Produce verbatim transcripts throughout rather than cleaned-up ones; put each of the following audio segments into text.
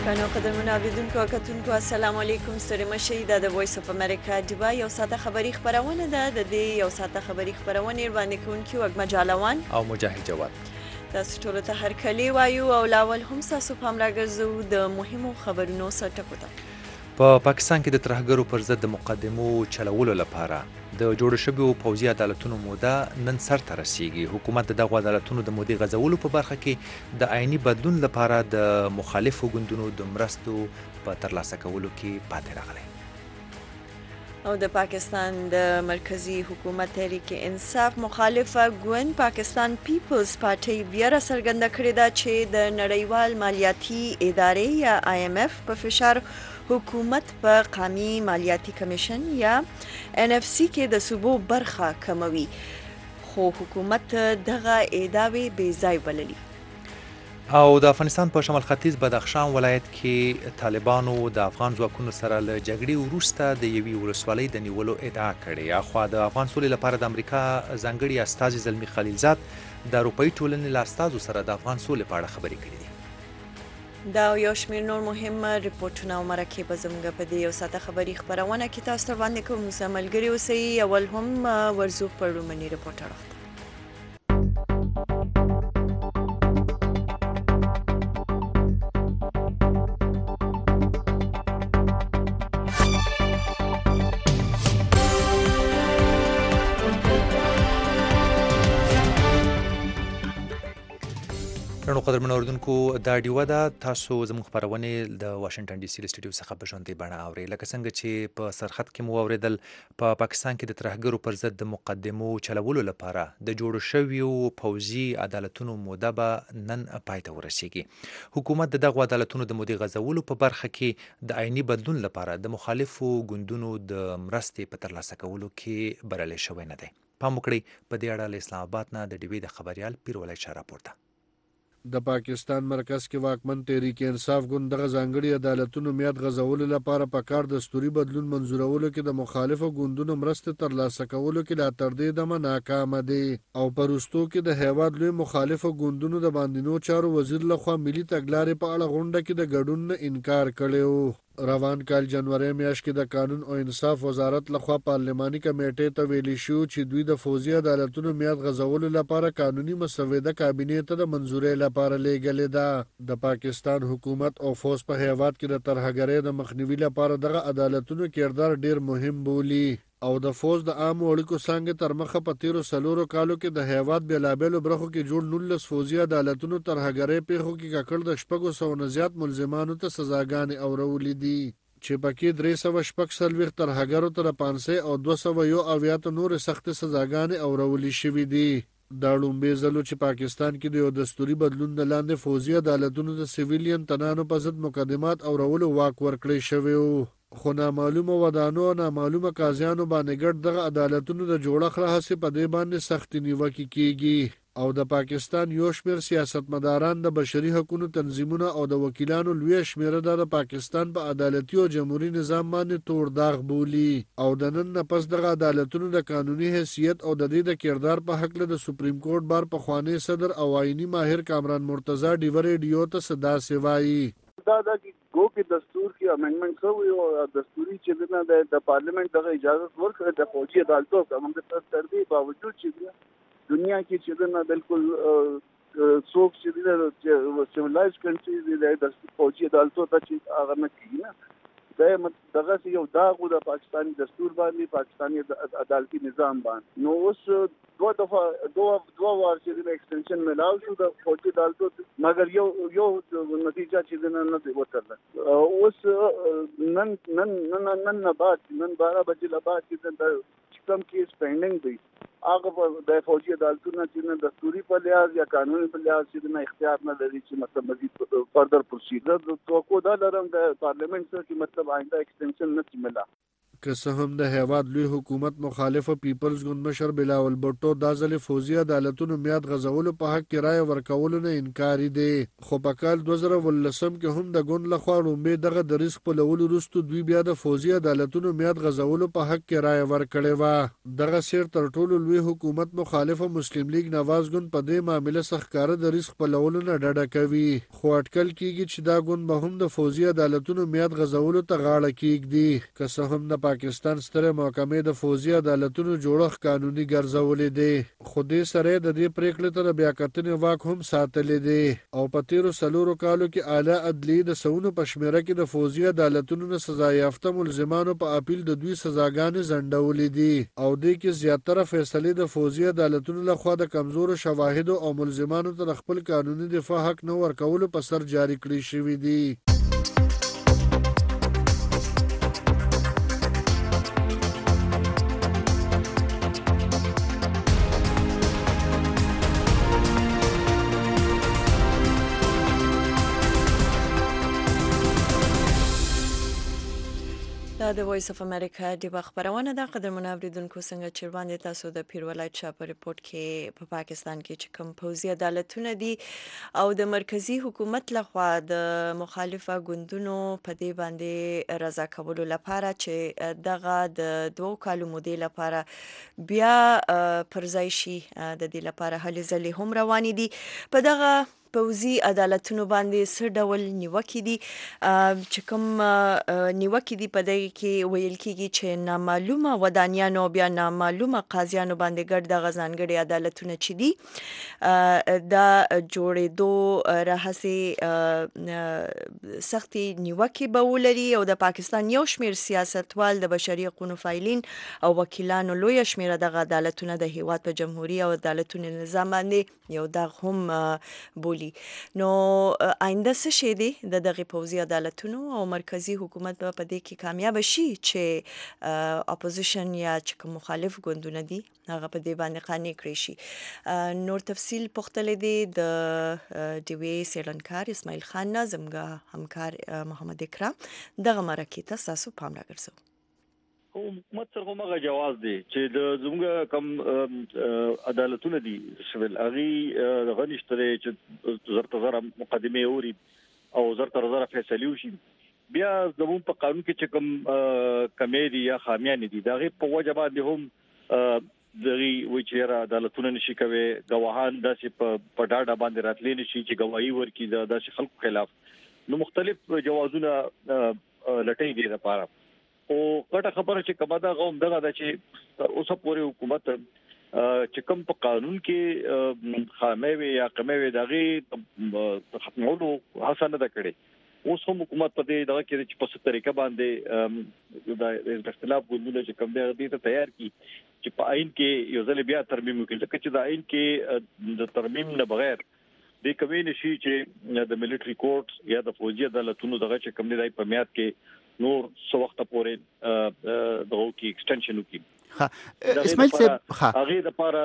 ګرانو قدرمنو اوریدونکو او کتونکو السلام علیکم. ستړي مشئ. دا د وایس اف امریکا ډیوا یو ساعته خبري خبرونه ده. د دې یو ساعته خبري خبرونه وړاندې کوونکي وګما جالوان او مجاهد جواد. تاسو ټول ته هر کلی وایو او لاول هم تاسو پام راګرځو د مهمو خبرونو سرټکو ته. په پاکستان کې د ترهګرو پر ضد د مقدمو چلولو لپاره د جوړ شویو پوځي عدالتونو موده نن سرته رسیږي. حکومت د دغو عدالتونو د مودې غځولو په برخه کې د آئیني بدلون لپاره د مخالفو ګوندونو د مرستو په ترلاسه کولو کې پاتې راغلی. او د پاکستان د مرکزی حکومت تحریک انصاف مخالفه ګوند پاکستان پیپلز پارټي بیا را څرګنده کړې ده چې د نړیوال مالیاتي ادارې یا آی ایم ایف په فشار حکومت په قومي مالیاتي کمیشن یا ان اف سی کې د صوبو برخه کموي، خو حکومت دغه ادعاوې بې ځای بللي. او د افغانستان په شمال ختیځ بدخشان ولایت کې طالبانو د افغان ځواکونو سره له جګړې وروسته د یوې ولسوالۍ د نیولو ادعا کړې. اخوا د افغان سولې لپاره د امریکا ځانګړي استازي زلمي خلیلزاد د اروپایي ټولنې له استازو سره د افغان سولې په اړه خبرې کړې دي. دا یو شمېر نور مهم ریپورټونه او مرکې به زموږ په دې یو ساعته خبري خبرونه کې تاسو ته وړاندې کوو. موږ سره ملګري اوسئ. اول هم ورزو پر رومني ریپورټ اړخ. نو قدرمنو اوریدونکو دا ډیوه ده. تاسو زموږ خپرونې د واشنگټن ډي سي له سټوډیو څخه په ژوندۍ بڼه اورئ. لکه څنګه چې په سرخط کې مو اوریدل، په پاکستان کې د ترهګرو پر ضد د مقدمو چلولو لپاره د جوړو شویو پوځي عدالتونو موده به نن پای ته ورسیږي. حکومت د دغو عدالتونو د مودې غځولو په برخه کې د آئیني بدلون لپاره د مخالفو ګوندونو د مرستې په ترلاسه کولو کې بریالی شوی نه دی. پام وکړئ، په دې اړه له اسلام آباد نه د ډیوې د خبریال پیرولای شاه راپور ده. د پاکستان مرکز کې واکمن تحریک انصاف ګوند دغه ځانګړي عدالتونو میاد غځولو لپاره په کار دستوري بدلون منظورولو کې د مخالفو ګوندونو مرستې ترلاسه کولو کې لا تر دې دمه ناکامه دی. او په وروستو کې د هیواد لوی مخالفو ګوندونو د باندینو چارو وزیر لخوا ملي تګلارې په اړه غونډه کې د ګډون نه انکار کړی و. روان کال جنوري میاشت کې د قانون او انصاف وزارت لخوا پارلماني کمیټې ته ویلي شو چې دوی د فوزي عدالتونو میاد غځولو لپاره قانوني مسوده کابینې ته د منظورۍ لپاره لیږلې ده. د پاکستان حکومت او فوز په هیواد کې د ترهګرۍ د مخنیوي لپاره دغه عدالتونو کردار ډیر مهم بولي. او د فوز د عامو اړیکو څانګې تر مخه په تیرو څلورو کالو کې د هیواد بېلابېلو برخو کې جوړ نولس فوزي عدالتونو ترهګرۍ پیښو کې ککړ د شپږو سوو نه زیات ملزمانو ته سزاګانې اورولې دي، چې پکې درې سوه شپږ څلوېښت ترهګرو ته د پانسۍ او دوه سوه یو اویا ته نورې سختې سزاګانې اورولې شوي دي. دا لومبې ځلو چې پاکستان کې د یو دستوري بدلون د لاندې فوزي عدالتونو د سیویلین تنانو په ضد مقدمات اورولو واک ورکړی شوی و. خو نامعلومه ودانو او نامعلومه قاضیانو باندې ګډ دغه عدالتونو د جوړښت هڅې په دې باندې سختې نیوکې کیږي. او د پاکستان یو شمېر سیاستمداران، د بشري حقوقو تنظیمونه او د وکیلانو لویه شمېره د پاکستان په عدالتي او جمهوري نظام باندې تور داغ بولي. او د نن نه پس دغه عدالتونو د قانوني حیثیت او د دې د کردار په هکله د سپریم کورټ بار پخوانی صدر او آئیني ماهر کامران مرتضی ډیوه ریډیو ته صدا سوایي. دا دا کې گو کې دستور کې امندمنت شوی او دستوري چې نه د پارلیمنت دغه اجازه ورکړه د فوجي عدالتو کومه تر دې باوجود چې دنیا کې چې نه بالکل څوک چې د سیویلایز کنټریز د فوجي عدالتو ته چې هغه نه کیږي نه، دا دغه یو داغ د پاکستاني دستور باندې، پاکستاني عدالتي نظام باندې. نو اوس دوه دفعه دوه دوه وار چې د ایکستنشن ملاو شو د فوجي عدالتو، مګر یو یو نتیجه چې نه نه وترله. اوس نن نن نن نن نه بعد نن بارہ بجې له بعد چې د کوم کیس پینډینګ دی هغه د فوجي عدالتونو چې نه دستوري په لحاظ یا قانوني په لحاظ چې نه اختیار نه لري چې مطلب مزید فردر پروسیجر توقع دا لرم د پارلیمنت سره چې مطلب آئنده ایکستنشن نه ملا. که څه هم د هیواد لوی حکومت مخالفه پیپلز ګوند مشر بلاول بوټو دا ځل فوزي عدالتونو میاد غزولو په حق کې رائے ورکولو نه انکار دي خو په کال دوه زره ولسم کې هم د ګوند لخوا رومبه دغه د ریسک په لولو وروسته دوی بیا د فوزي عدالتونو میاد غزولو په حق کې رائے ورکړې و دغه سیر تر ټولو لوی حکومت مخالفه مسلم لیگ نواز ګوند په دې معاملې سخکاره د ریسک په لولو نه ډډه کوي خو اټکل کیږي چې دا ګوند به هم د فوزي عدالتونو میاد غزولو ته غاړه کیږدي که څه هم د پاکستان ستره محکمې د فوزي عدالتونو جوړښت قانوني ګرځولې دی خو دې سره د دې پریکړې ته بیا کتنې واک هم ساتلې دی او په تیرو څلورو کالو کې اعلی عدلیې د سونو په شمیره کې د فوزي عدالتونو نه سزا یافته ملزمانو په اپیل د دوی سزاګانې ځنډولې دي او دې کې زیاتره فیصلې د فوزي عدالتونو لخوا د کمزورو شواهدو او ملزمانو ته خپل قانوني دفاع حق نه ورکولو په سر جاری کړی شوی دی د وایس اف امریکا د خبرونه د قدرمن اوریدونکو څنګه چې وړاندې تاسو د پیر ولایت شاه په ریپورت کې په پا پاکستان کې چې کوم پوځي عدالتونه دي او د مرکزی حکومت لخوا د مخالفه ګوندونو په دې باندې رضا کولو لپاره چې دغه د دوه کالو مودې لپاره بیا پرځای شي د دې لپاره هلې ځلې هم روانې دي په دغه پوځي عدالتونو باندې څه ډول نیوکې دي چې کوم نیوکې دي په دې کې ویل کېږي چې نامعلومه ودانیانو بیا نامعلومه قاضیانو باندې ګډ د غزانګړي عدالتونه چې دي دا جوړېدو راهسي سختي نیوکې به ولري او د پاکستان یو شمېر سیاستوال د بشري حقوقو فایلین او وکیلانو لوی شمېر دغه عدالتونه د هیواد په جمهوریت او عدالتونو نظام باندې یو دغه هم بولی نو آینده څه شي دي د دغه پوځي عدالتونو او مرکزی حکومت په دې کې کامیاب شي چې اپوزیشن یا چې مخالف ګوندونه دي هغه په دې باندې قانع کړی شي نور تفصیل پختل دي د ډي وی سیلنکار اسماعیل خان زموږ همکار محمد اکرام دغه مرکه ته تاسو پام راګرځو حکومت سره کومه جواز دی چې د زموږ کم عدالتونه دي سویل اغي غنښتره چې زرت زره مقدمه اوري او زرت زره فیصله وشي بیا زموږ په قانون کې چې کوم کمیری یا خامیان دي دغه په وجه باندې هم دغه وچیرا عدالتونه نشي کوي غواهان داسې په پډاډه باندې راتلې نشي چې گواہی ورکړي د داسې خلکو خلاف نو مختلف جوازونه لټي دي لپاره او کټه خبره چې کبا دا غوم دغه د چې اوسه پورې حکومت چې کوم په قانون کې خامې یا کمې دغه ختمولو حسنه ده کړې اوس هم حکومت په دې دغه کې چې په څه طریقه باندې د اختلاف ګوندونه چې کوم دی ته تیار کی چې په آئین کې یو ځل بیا ترمیم وکړي ځکه چې د آئین کې د ترمیم نه بغیر د کوي نشي چې د ملټری کورټ یا د فوجي عدالتونو دغه چې کوم دی په میاد کې نور څو وخت پورې دغه کې ایکسټنشن وکړي اسماعیل صاحب هغه د لپاره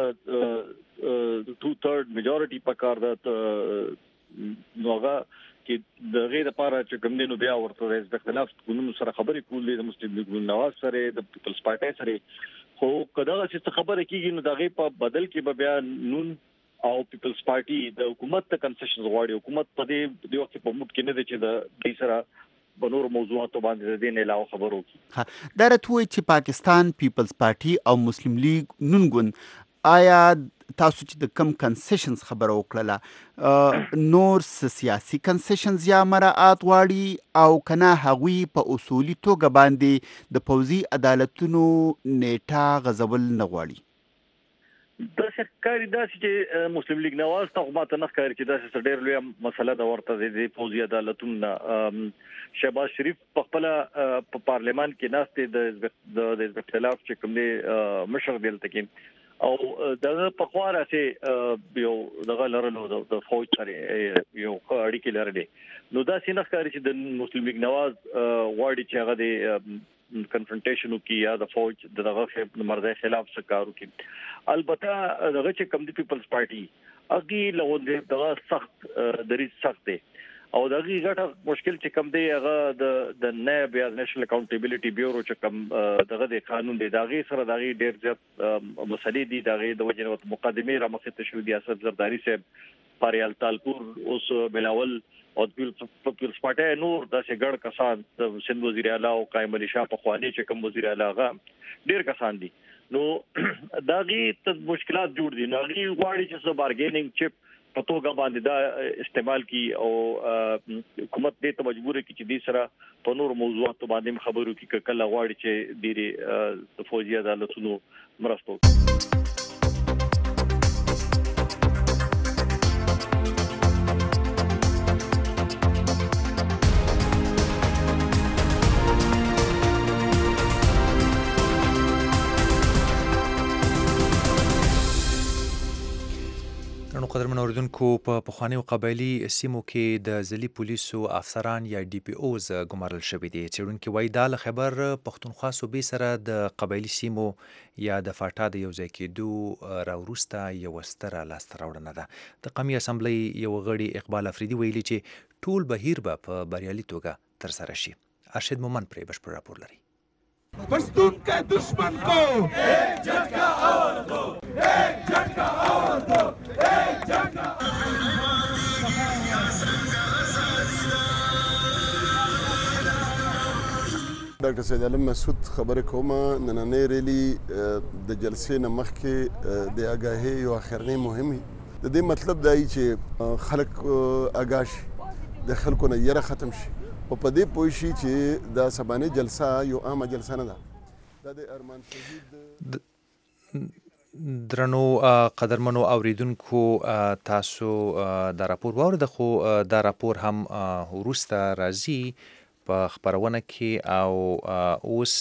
ټو تھرد میجورټي پکار ده نوغه کې دغه لپاره چې کوم دی نو بیا ورته د اختلاف قانون سره خبرې کولې د مسلم لیگ نواز سره د پیپلز پارټي سره خو کله چې خبره کیږي نو دغه په بدل کې بیا نون او پیپلز پارټي د حکومت ته کنسیشنز غواړي حکومت په دې د وخت په موټ کې نه دي چې د دې سره بنور موضوعات باندې د دې علاوه خبرو کی ها دا راټوي چې پاکستان پیپلز پارټي او مسلم لیگ نون ګوند آیا تاسو چې د کم کنسیشنز خبره وکړه نور سیاسي کنسیشنز یا مراعات غواړي او کنه هغوی په اصولي توګه باندې د پوځي عدالتونو نیټه غزول نه غواړي د شکاري داسې چې مسلم لیگ نواز ته ماته نه ښکاري چې داسې ډېر لوی مسله ده ورته د فوزي عدالتونو شهباز شریف په خپل په پارلیمان کې ناستې د د اختلاف چې کوم دی مشر دلته کې او دغه په خوا راځي یو دغه لرلو د فوج سره یو اړیکې لرلې نو داسې نه ښکاري چې د مسلم لیگ نواز غواړي چې هغه د کنفرنټیشن کی یا د فوج دغه مرزه خلاف سکارو کی البته دغه چې کم دی پیپلز پارټي اګي له دغه سخت دریځ سخت دی او دغه غټه مشکل چې کم دی هغه د د نائب یا نېشنل اکاونټیبিলিټي بیورو چې کم دغه د قانون دی دغه سره دغه ډیر زیات مسلې دي دغه د وجنه مقدمه را مخته شو دي اسد زرداری صاحب پاریال تالپور اوس بلاول او پیپلز پارټي نور د څګړ کسان د سند وزیر اعلی او قائم علي شاه په خواني چې کوم وزیر اعلی هغه ډیر کسان دي نو داغي ته مشکلات جوړ دي نو غي غواړي چې سو بارګینینګ چپ په توګه باندې دا استعمال کی او حکومت دې ته مجبور کی چې دې سره په نور موضوعات باندې خبرو کی کله غواړي چې ډېری فوجي عدالتونو مرسته قدرمن اوریدونکو په پخوانیو قبایلی سیمو کې د ځلي پولیسو افسران یا ډي پی اوز ګمارل شوي دي. څېړونکي وایي دا له خیبر پښتونخوا صوبې سره د قبایلي سیمو یا د فاټا د یوځای کېدو راوروسته یوه ستره لاسته راوړنه ده. د قومي اسامبلۍ یو غړي اقبال افریدي ویلي چې ټول بهیر به په بریالي توګه ترسره شي. ارشد مومن پرې بشپړ راپور لري. پښتون کا دشمن کو ایک جھٹکا اور دو ایک جھٹکا اور دو ایک جھٹکا ډاکټر سید عالم مسعود خبره کومه نننۍ ریلی د جلسې نه مخکې د آګاهۍ یو اخرنۍ مهمه د دې مطلب دی چې خلک آګاه شي د خلکو نه یره ختم شي او په دې پوه شي چې دا سبانه جلسه یو عامه جلسه نه ده دا د ارمان شهید درنو قدرمنو اوریدونکو تاسو دا راپور واورید خو دا راپور هم وروسته راځي په خبرونه کې او اوس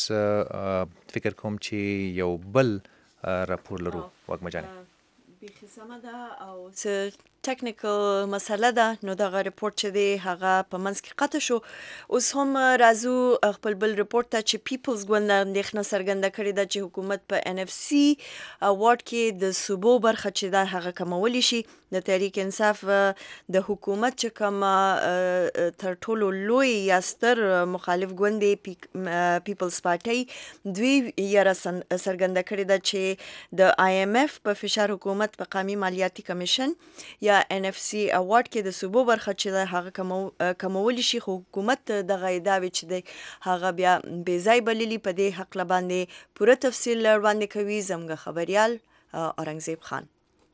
فکر کوم چې یو بل راپور لرو وګمه جانې بیخي سمه ده او څه ټکنیکل مسله ده نو دغه ریپورت چې دی هغه په منځ کې قطع شو. اوس هم راځو خپل بل ریپورت ته چې پیپلز ګوند اندېښنه څرګنده کړې ده چې حکومت په ان اف سی واټ کې د صوبو برخه چې ده هغه کمولی شي. د تحریک انصاف د حکومت چې کوم تر ټولو لوی یا ستر مخالف ګوند پیپلز پارټي دوی یې څرګنده کړې ده چې د آی ایم اف په فشار حکومت په قومي مالیاتي کمیشن یا ان اف سی اواډ کې د صوبو برخه چې هغه کمولی شي خو حکومت دغه ادعاوې چې دی هغه بیا بې ځای بللي. په دې حق باندې پوره تفصیل وړاندې کوي زموږ خبريال اورنګزیب خان.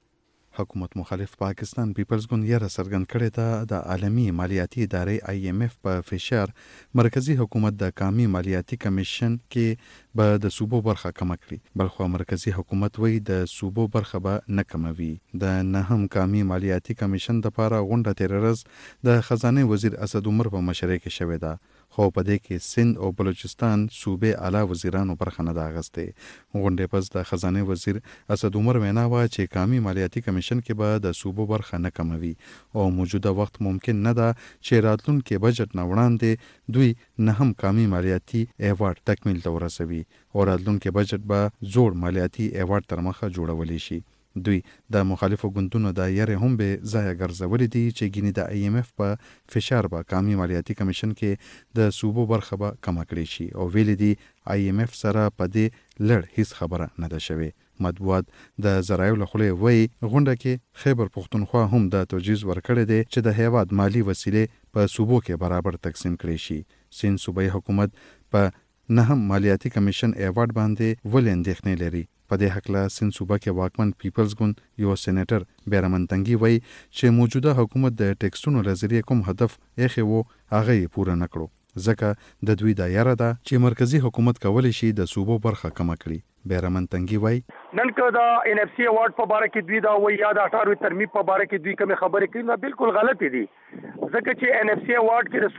حکومت مخالف پاکستان پیپلز ګوند یې څرګند کړی ده د عالمي مالیاتي ادارې آی ایم اف په فشار مرکزی حکومت د قومي مالیاتي کمیشن کې به د صوبو برخه کم کړي بلخو مرکزی حکومت وایي د صوبو برخه به نه کموي. د نهم قومي مالیاتي کمیشن د لپاره غونډه تیر ورځ د خزانه وزیر اسد عمر په مشرۍ کې شوې ده خو په دې کې سند او بلوچستان صوبې اعلی وزیرانو برخه نه ده اخیستې. غونډې پس د خزانه وزیر اسد عمر وینا وه چې قومي مالیاتي کمیشن کې به د صوبو برخه نه کموي او موجوده وخت ممکن نه ده چې راتلونکي بجټ نه وړاندې دوی نهم قومي مالیاتي ایوارډ تکمیل ته ورسوي او راتلونکي بجټ به زوړ مالیاتي ایوارډ تر مخه جوړولی شي. دوی د مخالفو ګوندونو د یارې هم به ځای ګرځولې دي چې ګینې د آی ایم اف په فشار به قومي مالیاتي کمیشن کې د صوبو برخه به کم کړی شي او ویلي دي آی ایم اف سره په دې لړ هیڅ خبره نه ده شوې. مطبوعات د ذرایعو له خولې وایي غونډه کې خیبر پښتونخوا هم د تجویز ورکړی دی چې د هیواد مالی وسیلې په صوبو کې برابر تقسیم کړي شي. سین صوبایي حکومت په نهم مالیاتي کمیشن ایوارډ باندې ولې اندېښنې لري. په دې هکله سند صوبه کې واکمن پیپلز ګوند یو سېنیټر بیرمن تنګي وایي چې موجوده حکومت د ټیکسونو له ذریعې کوم هدف ایښی و هغه یې پوره نه کړو ځکه د دوی دا یاره ده چې مرکزی حکومت کولی شي د صوبو برخه کمه کړي. بیرمن تنګي وایي نن که دا ان اف سی ایوارډ په باره کې دوی دا وایي یا د اټاروي ترمیم په باره کې دوی کومې خبرې کوي نو بالکل غلطې دي ځکه چې ان اف سی ایوارډ کې د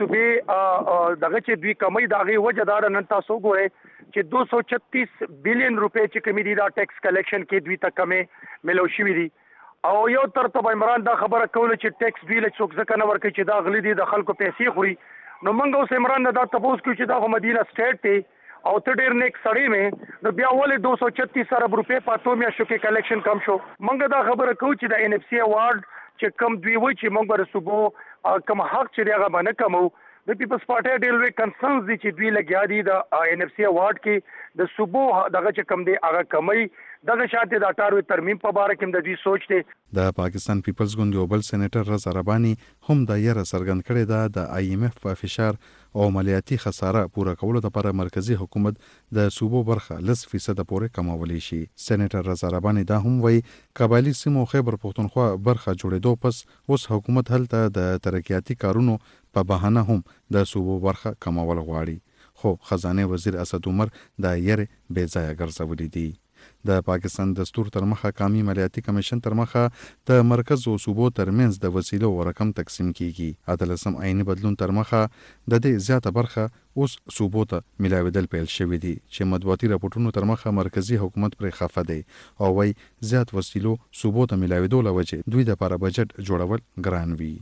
صوبې دغه چې دوی کمی د هغې وجه دا ده نن تاسو وګورئ چې دو سو چتیس بلین روپۍ چې کمی دي دا ټیکس کلیکشن کې دوی ته کمې ملو شوي دي او یو ترتب عمران دا خبره کوله چې ټیکس دوی له څوک ځکه نه ورکوي چې دا غلي دي د خلکو پیسې خوري نو موږ اوس عمران نه دا تپوس کوو چې دا خو مدینه سټیټ دی او ته ډېر نیک سړی مې نو بیا ولې دو سو چتیس ارب روپۍ په اتو میاشتو کې کلیکشن کم شو. موږ دا خبره کوو چې د ان اف سی ایوارډ چې کم دوی وایي چې موږ به د صوبو کوم حق چې هغه باندې کومو د پیپلز پارټي ډېر لوی کنسرنز دي چې دوی لګیا دي د ان اف سی اوارډ کې د صوبو دغه چې کم دی هغه کمی دغه شاته د اټاروي ترمیم په اړه کوم د دې سوچ دی. د پاکستان پیپلز ګوند یو بل سېنیټر رضا رباني هم د یره سرګند کړی دا د آی ایم ایف په فشار او مالیاتي خساره پوره کولو لپاره مرکزی حکومت د صوبو برخه لس فیصد پورې کمولی شي. سېنیټر رضا رباني دا هم وایي قبایلی سیمو خیبر پښتونخوا برخه جوړېدو پس اوس حکومت هلته د ترقیاتي کارونو په بهانه هم د صوبو برخه کمول غواړي، خو خزانه وزیر اسد عمر دا یره بې ځایه ګرځولې دي. د پاکستان دستور تر مخه قومي مالیاتي کمیشن تر مخه د مرکز او صوبو ترمنځ د وسیلو او رقم تقسیم کیږي. عدالسم عیني بدلون تر مخه د دې زیاته برخه اوس صوبو ته ملاویدل پیل شوې دي چې مطبوعاتي راپورټونو تر مخه مرکزی حکومت پر خفه دی او وايي زیات وسیلو صوبو ته ملاویدو لوجه دوی د لپاره بجټ جوړول ګران وي.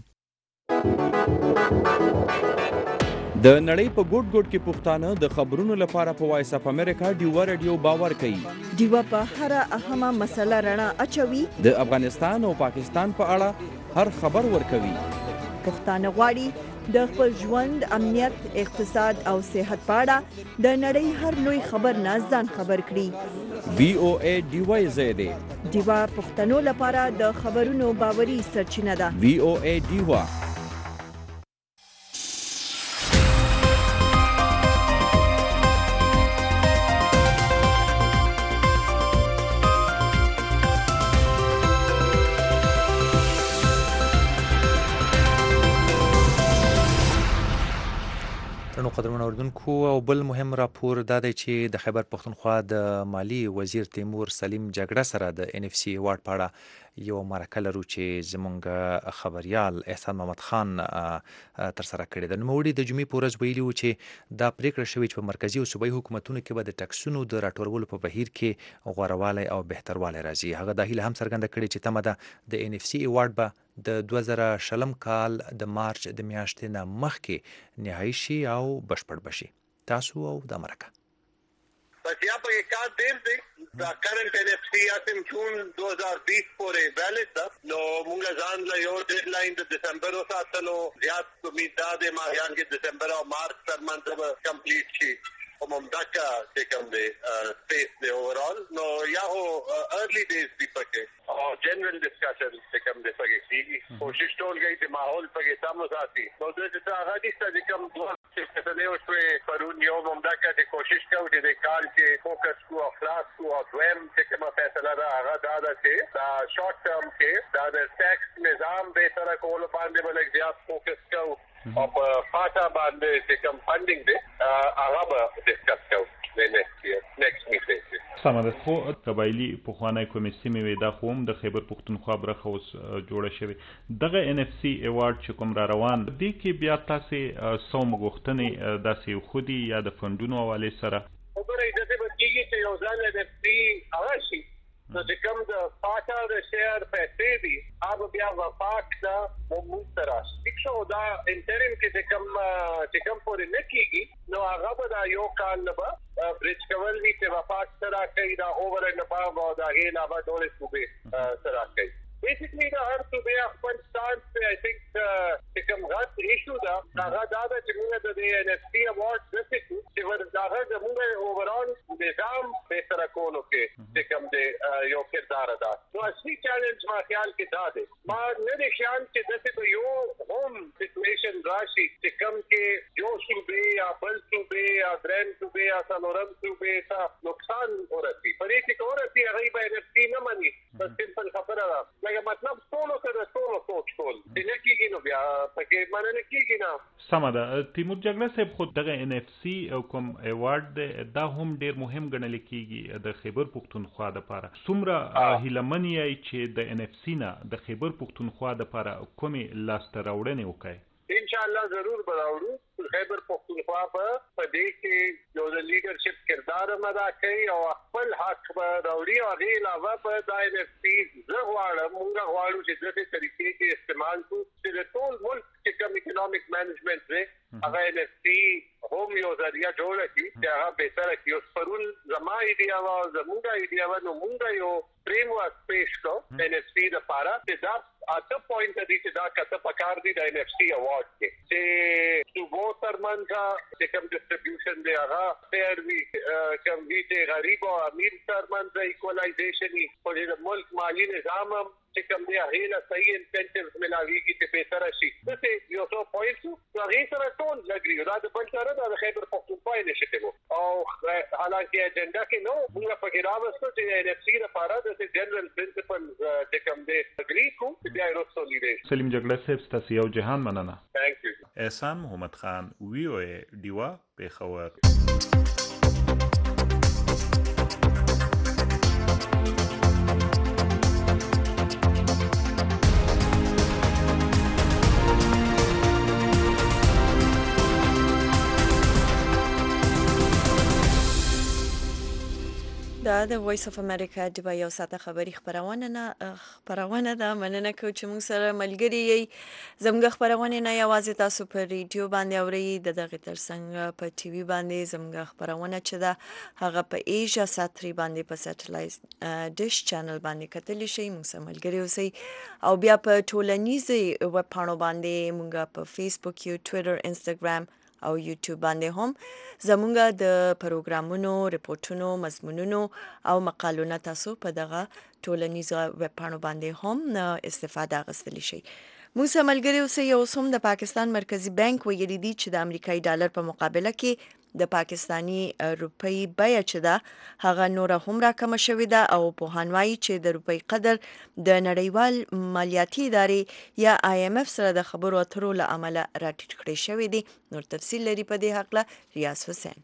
د نړۍ په ګوټ ګوټ کې پښتانه د خبرونو لپاره په وایس اف امریکا ډیوا رادیو باور کوي. ډیوا په هر اهمه مسله رڼا اچوي. د افغانستان او پاکستان په اړه هر خبر ورکوي. پښتانه غواړي د خپل ژوند، امنیت، اقتصاد او صحت په اړه د نړۍ هر لوی خبر نه ځان خبر کړي. وی او ای ډیوا زیاده ډیوا پښتنو لپاره د خبرونو باوري سرچینه ده. وی او ای ډیوا. نو قدرمن اوردونکو او بل مهم راپور دا دی چې د خیبر پښتونخوا د مالی وزیر تیمور سلیم جګړه سره د ان اف سی ایوارډ په اړه یو مرکه لرو چې زمونږ خبريال احسان محمد خان تر سره کړی د نوموړي د جمعې په ورځ ویلي و چې دا پریکړه شوې چې په مرکزی او صوبایي حکومتونو کې به د ټکسونو د راټولولو په بهیر کې غوړوالی او بهتروالی راځي. هغه دا هیله هم څرګنده کړې چې تمه ده د ان اف سی ایوارډ به د دوه زره شلم کال د مارچ د میاشتې نه مخکې نهایی شي او بشپړ بشي. تاسو او د مرکه بس یا په کار دیر دی دا کرنٹ ان اف سی اسم جون دو ہزار بیس پورې ویلډ ده نو موږ ځان له یو ډیډ لاین د دسمبر وساتلو زیات امید ده ماهیان کې دسمبر او مارچ ترمنځ به کمپلیټ شي او ممدکا چې کوم دی سپیس دی اوورال نو یا هو ارلی ډیز دی پکې او جنرال ډسکشن چې کوم دی پکې کیږي کوشش ټول کوي چې ماحول پکې سم وساتي نو د دې څخه هغه دي چې کوم دوه چې څه دی او شوي پرون یو ممدکا چې کوشش کوي چې د کال کې فوکس کو او خلاص کو او دویم چې کومه فیصله ده هغه دا ده چې دا شارټ ټرم کې دا د ټیکس نظام به تر کول باندې بلک زیات فوکس کوي او په فاټا باندې چې کوم فندینګ دی هغه به ډسکس کوو د نیکسټ ایئر نیکسټ میټینګ. سمه ده. خو قبایلی پخوانی کمیسیون مې دا خوم د خیبر پښتونخوا برخه اوس جوړه شوې دغه ان اف سی ایوارډ چې کوم را روان دی کې بیا تاسو سو مغوښتنې داسې خودي یا د فندونو حواله سره خبره دې ته بچیږي چې یو ځل ان اف سی هغه شي نو چې کوم د فاټا د شیر پیسې دي هغه بیا وفاق دا موږ سره ټیک شو دا انټریم کې چې کوم چې کوم پورې نه کیږي نو هغه به دا یو کال نه به برج کول وی چې وفاق سره کوي دا اوور نه پاو او دا غي نه به ډول صوبې سره کوي. بیسیکلی دا هر صوبې خپل سټانس په آی تھنک چې کوم غټ ایشو دا هغه دا چې موږ د ان اف سی ایوارډ د څه چې ورته د موږ اوورال نظام به سره کولو کې چې کوم دی یو کردار ادا نو اصلي چیلنج ما خیال کې دا دی ما نه دي خیال چې د څه یو هوم سچويشن راشي چې کوم کې یو صوبې یا بل صوبې یا درن صوبې یا څلورم صوبې ته نقصان ورسي پرې چې ورسي هغه به ان اف سی نه مني بس سمپل خبره ده لکه مطلب ټول سره ټول سوچ ټول چې نه کیږي نو بیا پکې معنی نه کیږي نه. سمه ده. تیمور جګړه صاحب خود دغه ان اف سی او کوم ایوارډ دا هم ډیر مهم ګڼل کیږي د خیبر پښتونخوا لپاره څومره هیلمنی چې د ان اف سی نه د خیبر پښتونخوا لپاره کومې لاسته راوړنې وکړي ان شاء الله ضرور براوړو. خیبر پښتونخوا په دې کې یو د لیډرشپ کردار ادا کوي او خپل حق به راوړي او غي علاوه په دای ان اف سی زه غواړم موږ غواړو چې د دې طریقې کې استعمال کو چې ټول ملک چې کوم اکونومیک مینجمنت دی هغه ان اف سی هم یو ذریعہ جوړه کی چې هغه به تر کې اوس پرون زما ایډیا وا زموږه ایډیا وا نو موږ یو فریم ورک پیش کو ان اف سی د لپاره چې دا اته پوینټ دي چې دا کته پکار دي د ان اف سی اوارډ کې چې صوبو ترمنځ چې کوم ډیسټریبیوشن دی هغه فیر وی کوم وی چې غریب او امیر ترمنځ ایکوالایزیشن وي او د ملک مالی نظام چې کوم دی هغه له صحیح انسنټیوز ملاويږي چې به تر شي څه یو څو پوینټ نو هغه سره ټول لګي دا د بل سره د خیبر پختونخوا انیشیټیو او حالانکه اجنډا کې نو موږ په کې راوستو چې ان اف سی لپاره د جنرال پرنسپل چې کوم دی اګری کو بیا وروسته لیدل سلیم جګړه صاحب تاسو یو جهان مننه ثانک یو احسان محمد خان وی او ای دیوا پیښور دا د وایس اف امریکا د یو ساعته خبری خبرونه نه خبرونه ده مننه کوم چې موږ سره ملګری یې زموږ خبرونه نه یوازې تاسو په ریډیو باندې اورئ د دغه ترڅنګ په ټي وي باندې زموږ خبرونه چې ده هغه په ایشیا ساتری باندې په سټلایټ ډیش چینل باندې کتلی شي موږ سره ملګری اوسئ او بیا په ټولنیزي ویب پاڼو باندې موږ په فیسبوک یو ټوئیټر انستګرام او یوټیوب باندې هم زمونږ د پروګرامونو ریپورتونو مضمونونو او مقالونو تاسو په دغه ټولنیزو ویب پاڼو باندې هم استفاده غوښتلی شئ. موږ سره ملګری اوسئ. یو څوم د پاکستان مرکزی بانک ویلي دی چې د امریکایي ډالر په مقابله کې د پاکستانی روپی بیه چې ده هغه نور هم راکمه شوې ده او پوهان وایي چې د روپی قدر د نړیوال مالیاتي ادارې یا آی ایم اف سره د خبرو اترو له امله راټیټ کړی شوی دی. نور تفصیل لري په دې حق له ریاض حسین.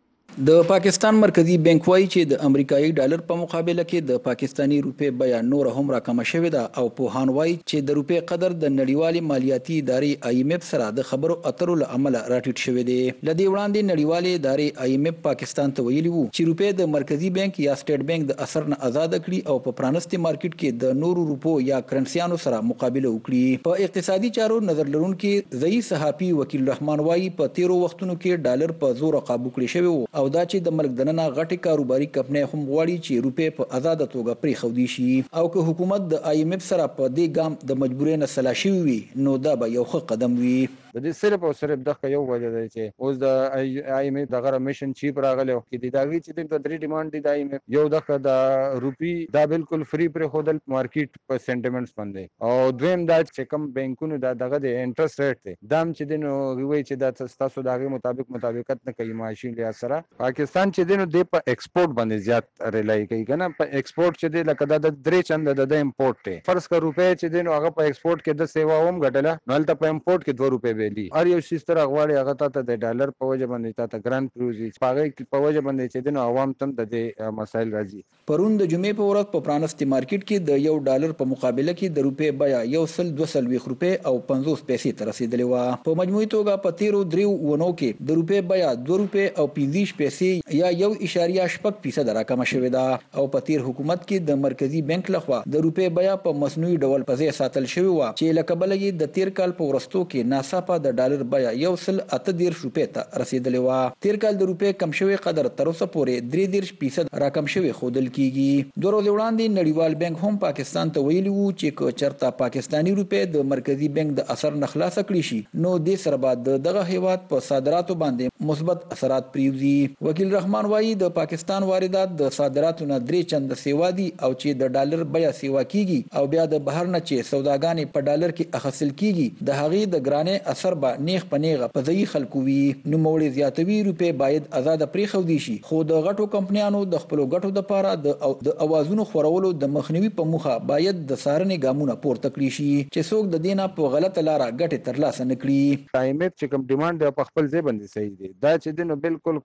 د پاکستان مرکزی بانک وایي چې د امریکایي ډالر په مقابله کې د پاکستانی روپی بیه نور هم راکمه شوې ده او پوهان وایي چې د روپی قدر د نړیوالې مالیاتي ادارې آی ایم اف سره د خبرو اترو له امله راټیټ شوی دی. لدې وړاندې نړیوالې ادارې آی ایم اف پاکستان ته ویلي وو چې روپی د مرکزی بانک یا سټیټ بانک د اثر نه آزاد کړي او په پرانستي مارکیټ کې د نورو روپو یا کرنسيانو سره مقابله وکړي. په اقتصادي چارو نظر لرونکي ځای صحافي وکیل رحمان وایي په تیرو وختونو کې ډالر په زور قابو کړی شوی وو او دا چې د ملک دننه غټي کاروباري کمپنۍ هم غواړي چې روپی په آزاد توګه پرې خودي شي او که حکومت د آی ایم اف سره په دې ګام د مجبورۍ نه سلاشي وي نو دا به یو ښه قدم وي. د دې صرف او صرف دغه یو وجه دی چې اوس د آی ایم اف دغه میشن چیپ راغلی او کې د داغي چې د درې ډیماند دی د آی ایم اف یو دغه د روپی دا بالکل فری پر خودل مارکیټ په سنټیمنټس باندې او دویم دا چې کم بانکونو دا دغه د انټرست ریټ دی دام چې دنو وی چې د تاسو دغه مطابق مطابقت نه کوي معاشي لحاظ سره پاکستان چې دنو د په ایکسپورټ باندې زیات ریلای کوي کنه په ایکسپورټ چې د لکه د درې چند د امپورټ ته فرض کا روپے چې دنو هغه په ایکسپورټ کې د سیوا هم غټله نو ته په امپورټ کې دوه روپے ویلي هر یو شي ستر غواړي هغه ته د ډالر په وجه باندې ته ګران پروزي پاګه په وجه باندې چې دنو عوام تم د مسایل راځي. پرون د جمعې په ورځ په پرانستي مارکیټ کې د یو ډالر په مقابله کې د روپی بیه یو سل دوه سل روپے او پنځوس پیسې ته رسیدلې و. په مجموعي توګه په تیرو دریو ونو کې د روپی بیه دوه روپے او پنځه پیسې یا یو اشاریه شپږ فیصد راکمه شوې ده او په تیر حکومت کې د مرکزی بانک لخوا د روپی بیه په مصنوعي ډول په ځای ساتل شوی و چې لکه بلګي د تیر کال په ورستو کې ناڅاپه د ډالر بیه یو سل اته دیرش روپے ته رسیدلې و. تیر کال د روپی کم شوی قدر تر اوسه پورې درې دیرش فیصد راکم شوی خودل کیږي. دوه ورځې وړاندې نړیوال بانک هم پاکستان ته ویلي وو چې که چرته پاکستانی روپی د مرکزی بانک د اثر نه خلاص کړي شي نو د سره بعد دغه هیواد په صادراتو باندې مثبت اثرات پریوزي. وکیل رحمان وایي د پاکستان واردات د صادراتو نه درې چند سیوا دي او چې د ډالر بیه سیوا کیږي او بیا د بهر نه چې سوداګانې په ډالر کې اخیستل کیږي د هغې د ګرانې اثر به نیغ په نیغه په ځای خلکو وي. نوموړي زیاتوي روپی باید آزاد پرېښودي شي خو د غټو کمپنیانو د خپلو ګټو لپاره د د اوازونو خورولو د مخنیوي په موخه باید د څارنې ګامونه پورته کړي شي چې څوک د دینه په غلطه لاره ګټه ترلاسه نه کړي. آی ایم اف چې کوم ډیماند په خپل ځای باندې صحیح دی دا چې دنو بالکل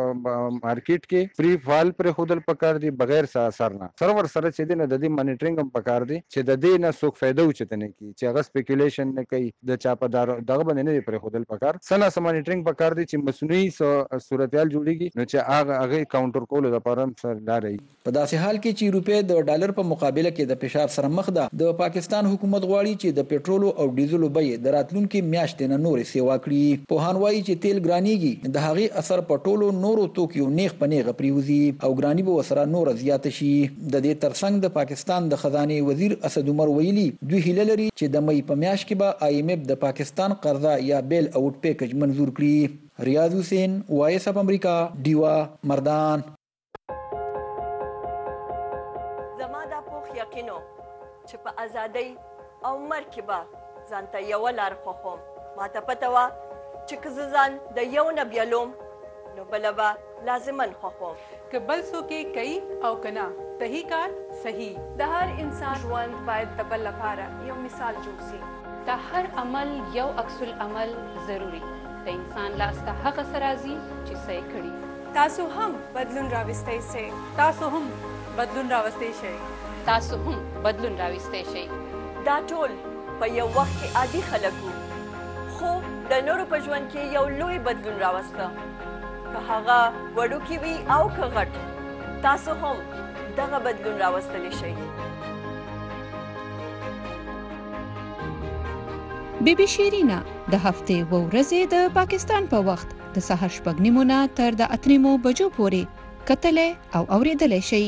مارکیټ کې فری فال پر خودل پکار دي بغیر اثر نه سرور سره چې دنه د دې مانیټرینګ هم پکار دي چې د دې نه څوک فائدہ وچته نه کی چې هغه سپیکولیشن نه کوي د چا په دغه باندې نه پرې خودل پکار سنا سم مانیټرینګ پکار دي چې مصنوعي صورتحال جوړیږي نو چې هغه هغه کاونټر کولو لپاره سر لارې. په داسې حال کې چې روپې د ډالر په مقابله کې د فشار سره مخ ده، د پاکستان حکومت غواړي چې د پېټرولو او ډیزلو بیې د راتلونکي میاشتې نه نورې سیوا کړي. پوهان وایي چې تیل ګرانیږي، د هغې اثر په ټولو نورو توکیو نیغ په نیغه پریوزي او ګراني به ورسره نوره زیاته شي. د دې ترڅنګ د پاکستان د خزانه وزیر اسد عمر ویلي دوی هیله لري چې د مې په میاشت کې به آی ایم ایف د پاکستان قرضه یا بیل اوټ پیکج منظور کړي. ریاض حسین، وایس اف امریکا، ډیوا مردان. زما دا پوخ یقینو چې په ازادۍ او مرګ کې به ځان ته یوه لار خوښوم. ما ته پته وه چې که زه ځان د یو نه بیلوم نو بله به لازمن خوښوم. که بل څوک یې کوي او که نه صحیح کار صحیح. د هر انسان ژوند باید د بل لپاره یو مثال جوړ شي. د هر عمل یو عکس العمل ضروري. د انسان لاس ته هغه څه راځي چې څه یې کړي. تاسو هم بدلون راوستی شئ. تاسو هم بدلون راوستی شئ. تاسو هم بدلون راوستی شئ. دا ټول په یو وخت کې عادي خلک وو، خو د نورو په ژوند کې یو لوی بدلون راوسته. که هغه وړوکی وي او که غټ، تاسو هم دغه بدلون راوستلی شئ. بی بی شیرینا د هفتې و ورځې د پاکستان په وخت د سهار شپږ نیمو نه تر د اته نیمو بجو پورې کتلی او اورېدلی شئ.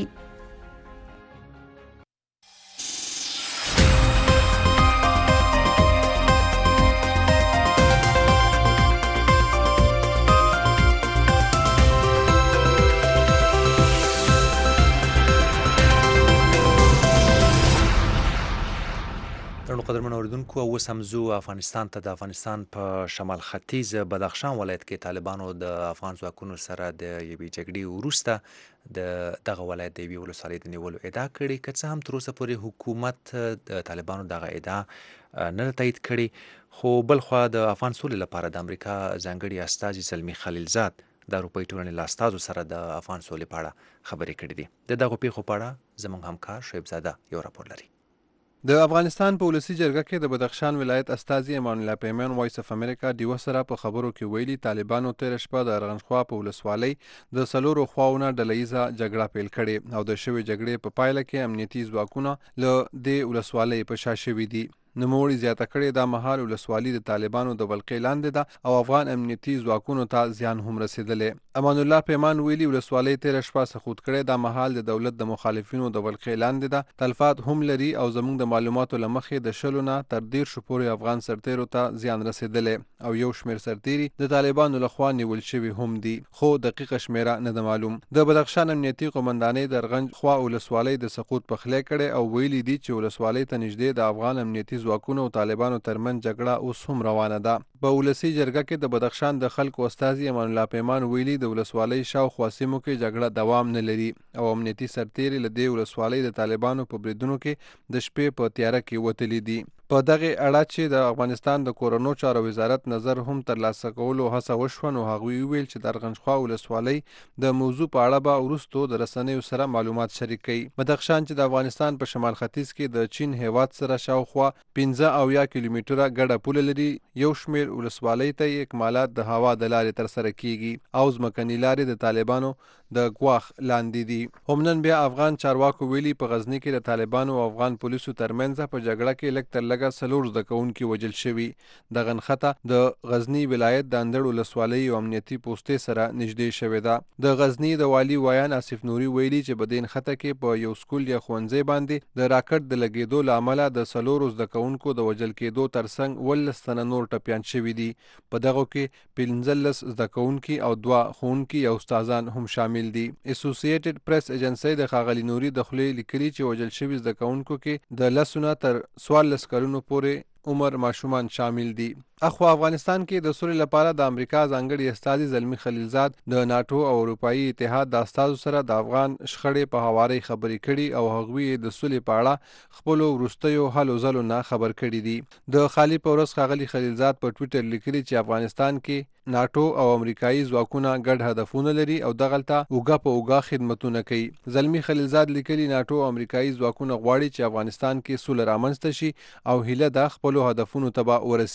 قدرمن اوریدونکو، اوس هم ځو افغانستان ته. د افغانستان په شمال ختیځ بدخشان ولایت کې طالبانو د افغان ځواکونو سره د یوې جګړې وروسته د دغه ولایت د یوې ولسوالۍ د نیولو ادعا کړې، که څه هم تر اوسه پورې حکومت د طالبانو دغه ادعا نه ده تایید کړې. خو بلخوا د افغان سولې لپاره د امریکا ځانګړي استازي زلمي خلیلزاد د اروپایي ټولنې له استازو سره د افغان سولې په اړه خبرې کړې دي. د دغو پیښو په اړه زموږ همکار شعیب زاده یو راپور لري. د افغانستان په ولسی جرګه کې د بدخشان ولایت استازي امان الله پیمن وایس اف امریکا ډیو سره په خبرو کې ویلي طالبانو تیر شپه د ارغنخوا په ولسوالۍ د سلورو خواونه ډلهیزه جګړه پیل کړې او د شوې جګړې په پایله کې امنیتي ځواکونه له دې ولسوالۍ په شا شوي دي. نوموړي زیاته کړې دا مهال ولسوالي د طالبانو د ولقې لاندې ده او افغان امنیتي ځواکونو ته زیان هم رسېدلی. امان الله پیمان ویلي ولسوالۍ تېره شپه سقوط کړې دا مهال د دولت د مخالفینو د ولقې لاندې ده، تلفات هم لري او زموږ د معلوماتو له مخې د شلو نه تر دېرشو پورې افغان سرتیرو ته زیان رسېدلی او یو شمېر سرتیري د طالبانو لخوا نیول شوي هم دي، خو دقیقه شمېره نه ده معلوم. د بدخشان امنیتي قومندانۍ د ارغنخوا ولسوالۍ د سقوط پخلی کړی او ویلي دي چې ولسوالۍ ته نږدې د افغان امنیتي ځواکونو او طالبانو ترمنځ جګړه اوس هم روانه ده. په ولسی جرګه کې د بدخشان د خلکو استازي امان الله پیمان ویلي د ولسوالۍ شاوخوا سیمو کې جګړه دوام نه لري او امنیتي سرتیري له دې ولسوالۍ د طالبانو په بریدونو کې د شپې په تیاره کې وتلي دي. په دغه اړه چې د افغانستان د کورونو چارو وزارت نظر هم ترلاسه کولو هڅه وشوه نو هغوی ویل چې د ارغنخوا ولسوالۍ د موضوع په اړه به وروستو د رسنیو سره معلومات شریک کړي. بدخشان چې د افغانستان په شمال ختیځ کې د چین هیواد سره شاوخوا پنځه اویا کیلومتره ګډه پوله لري، یو شمېر ولسوالۍ ته اکمالات د هوا د لارې ترسره کیږي او ځمکني لارې د طالبانو د ګواښ لاندې دي. هم نن بیا افغان چارواکو ویلي په غزني کې د طالبانو او افغان پولیسو ترمنځ په جګړه کې لږ تر لږه څلور زده کوونکي وژل شوي. دغه نښته د غزني ولایت د اندړ ولسوالۍ او امنیتي پوستې سره نږدې شوې ده. د غزني د والي ویان آصف نوري ویلي چې په دې نښته کې په یو سکول یا ښوونځي باندې د راکټ د لګېدو له امله د څلورو زده کوونکو د وژل کېدو ترڅنګ اوولس تنه نور ټپیان شوي دي. په دغو کې پنځلس زده کوونکي او دوه ښوونکي او استادان هم شامل دي. اسوسییټډ پریس ایجنسۍ د ښاغلي نوري د خولې لیکلي چې وژل شوي زده کوونکو کې د لسو نه تر څوارلس کلونو پورې عمر ماشومان شامل دي. اخوا افغانستان کې د سولې لپاره د امریکا ځانګړي استازي زلمي خلیلزاد د ناټو او اروپایي اتحاد د استازو سره د افغان شخړې په هواري خبرې کړي او هغوی د سولې په اړه خپلو وروستیو هلو ځلو نه خبر کړي دي. د خالي په ورځ ښاغلي خلیلزاد په ټویټر لیکلي چې افغانستان کې ناټو او امریکایي ځواکونه ګډ هدفونه لري او دغلته اوږه په اوږه خدمتونه کوي. زلمي خلیلزاد لیکلي ناټو او امریکایي ځواکونه غواړي چې افغانستان کې سوله رامنځته شي او هیله ده خپلو هدفونو ته به ورسیږي.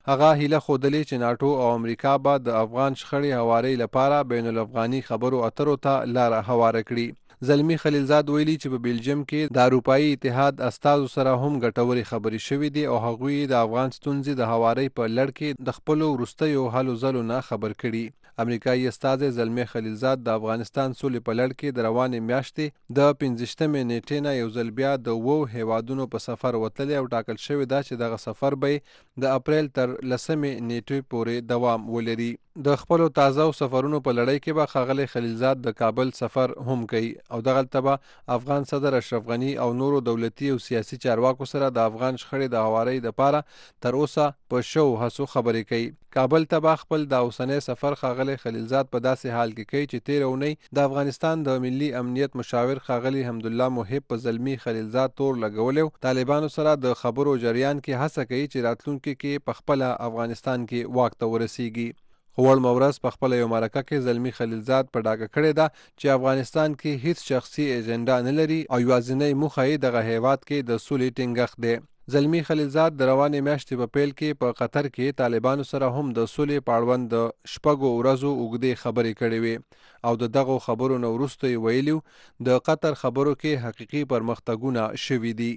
هغه هیله ښودلې چې ناټو او امریکا به د افغان شخړې هوارۍ لپاره بین الافغاني خبرو اترو ته لاره هواره کړي. زلمی خلیلزاد ویلي چې په بیلجیم کې د اروپایي اتحاد استازو سره هم ګټورې خبرې شوې دي او هغوی د افغان ستونزې د هوارۍ په لړ کې د خپلو وروستیو هلو ځلو نه خبر کړي. امریکایي استازی زلمی خلیلزاد د افغانستان سولې په لړ کې د روانې میاشتې د پنځویشتمې نیټې نه یو ځل بیا د اوو هیوادونو په سفر وتلی او ټاکل شوې ده چې دغه سفر به د اپریل تر لسمې نیټې پورې دوام ولري. د خپلو تازه سفرونو په لړۍ کې به ښاغلی خلیلزاد د کابل سفر هم کوي او دغلته به افغان صدر اشرف غني او نورو دولتي او سیاسي چارواکو سره د افغان شخړې د هوارۍ دپاره تر اوسه په شو هڅو خبرې کوي. کابل ته به خپل د اوسنی سفر ښاغلی خلیلزاد په داسې حال کې کوي چې تېره اونۍ د افغانستان د ملي امنیت مشاور ښاغلی حمدالله محب په زلمي خلیلزاد تور لګولی او طالبانو سره د خبرو جریان کې هڅه کوي چې راتلونکي کې په خپله افغانستان کې واک ته ورسیږي. خو وړ مورز په خپله یو مرکه کې زلمي خلیلزاد په ډاګه کړې ده چې افغانستان کې هیڅ شخصي ایجنډا نه لري او یوازینۍ موخه یې دغه هیواد کې د سولې ټینګښت دی. زلمی خلیلزاد د روانې میاشتې په پیل کې په قطر کې طالبانو سره هم د سولې په اړوند د شپږو ورځو اوږدې خبرې کړې وې او د دغو خبرو نه وروسته یې ویلي د قطر خبرو کې حقیقي پرمختګونه شوي دي.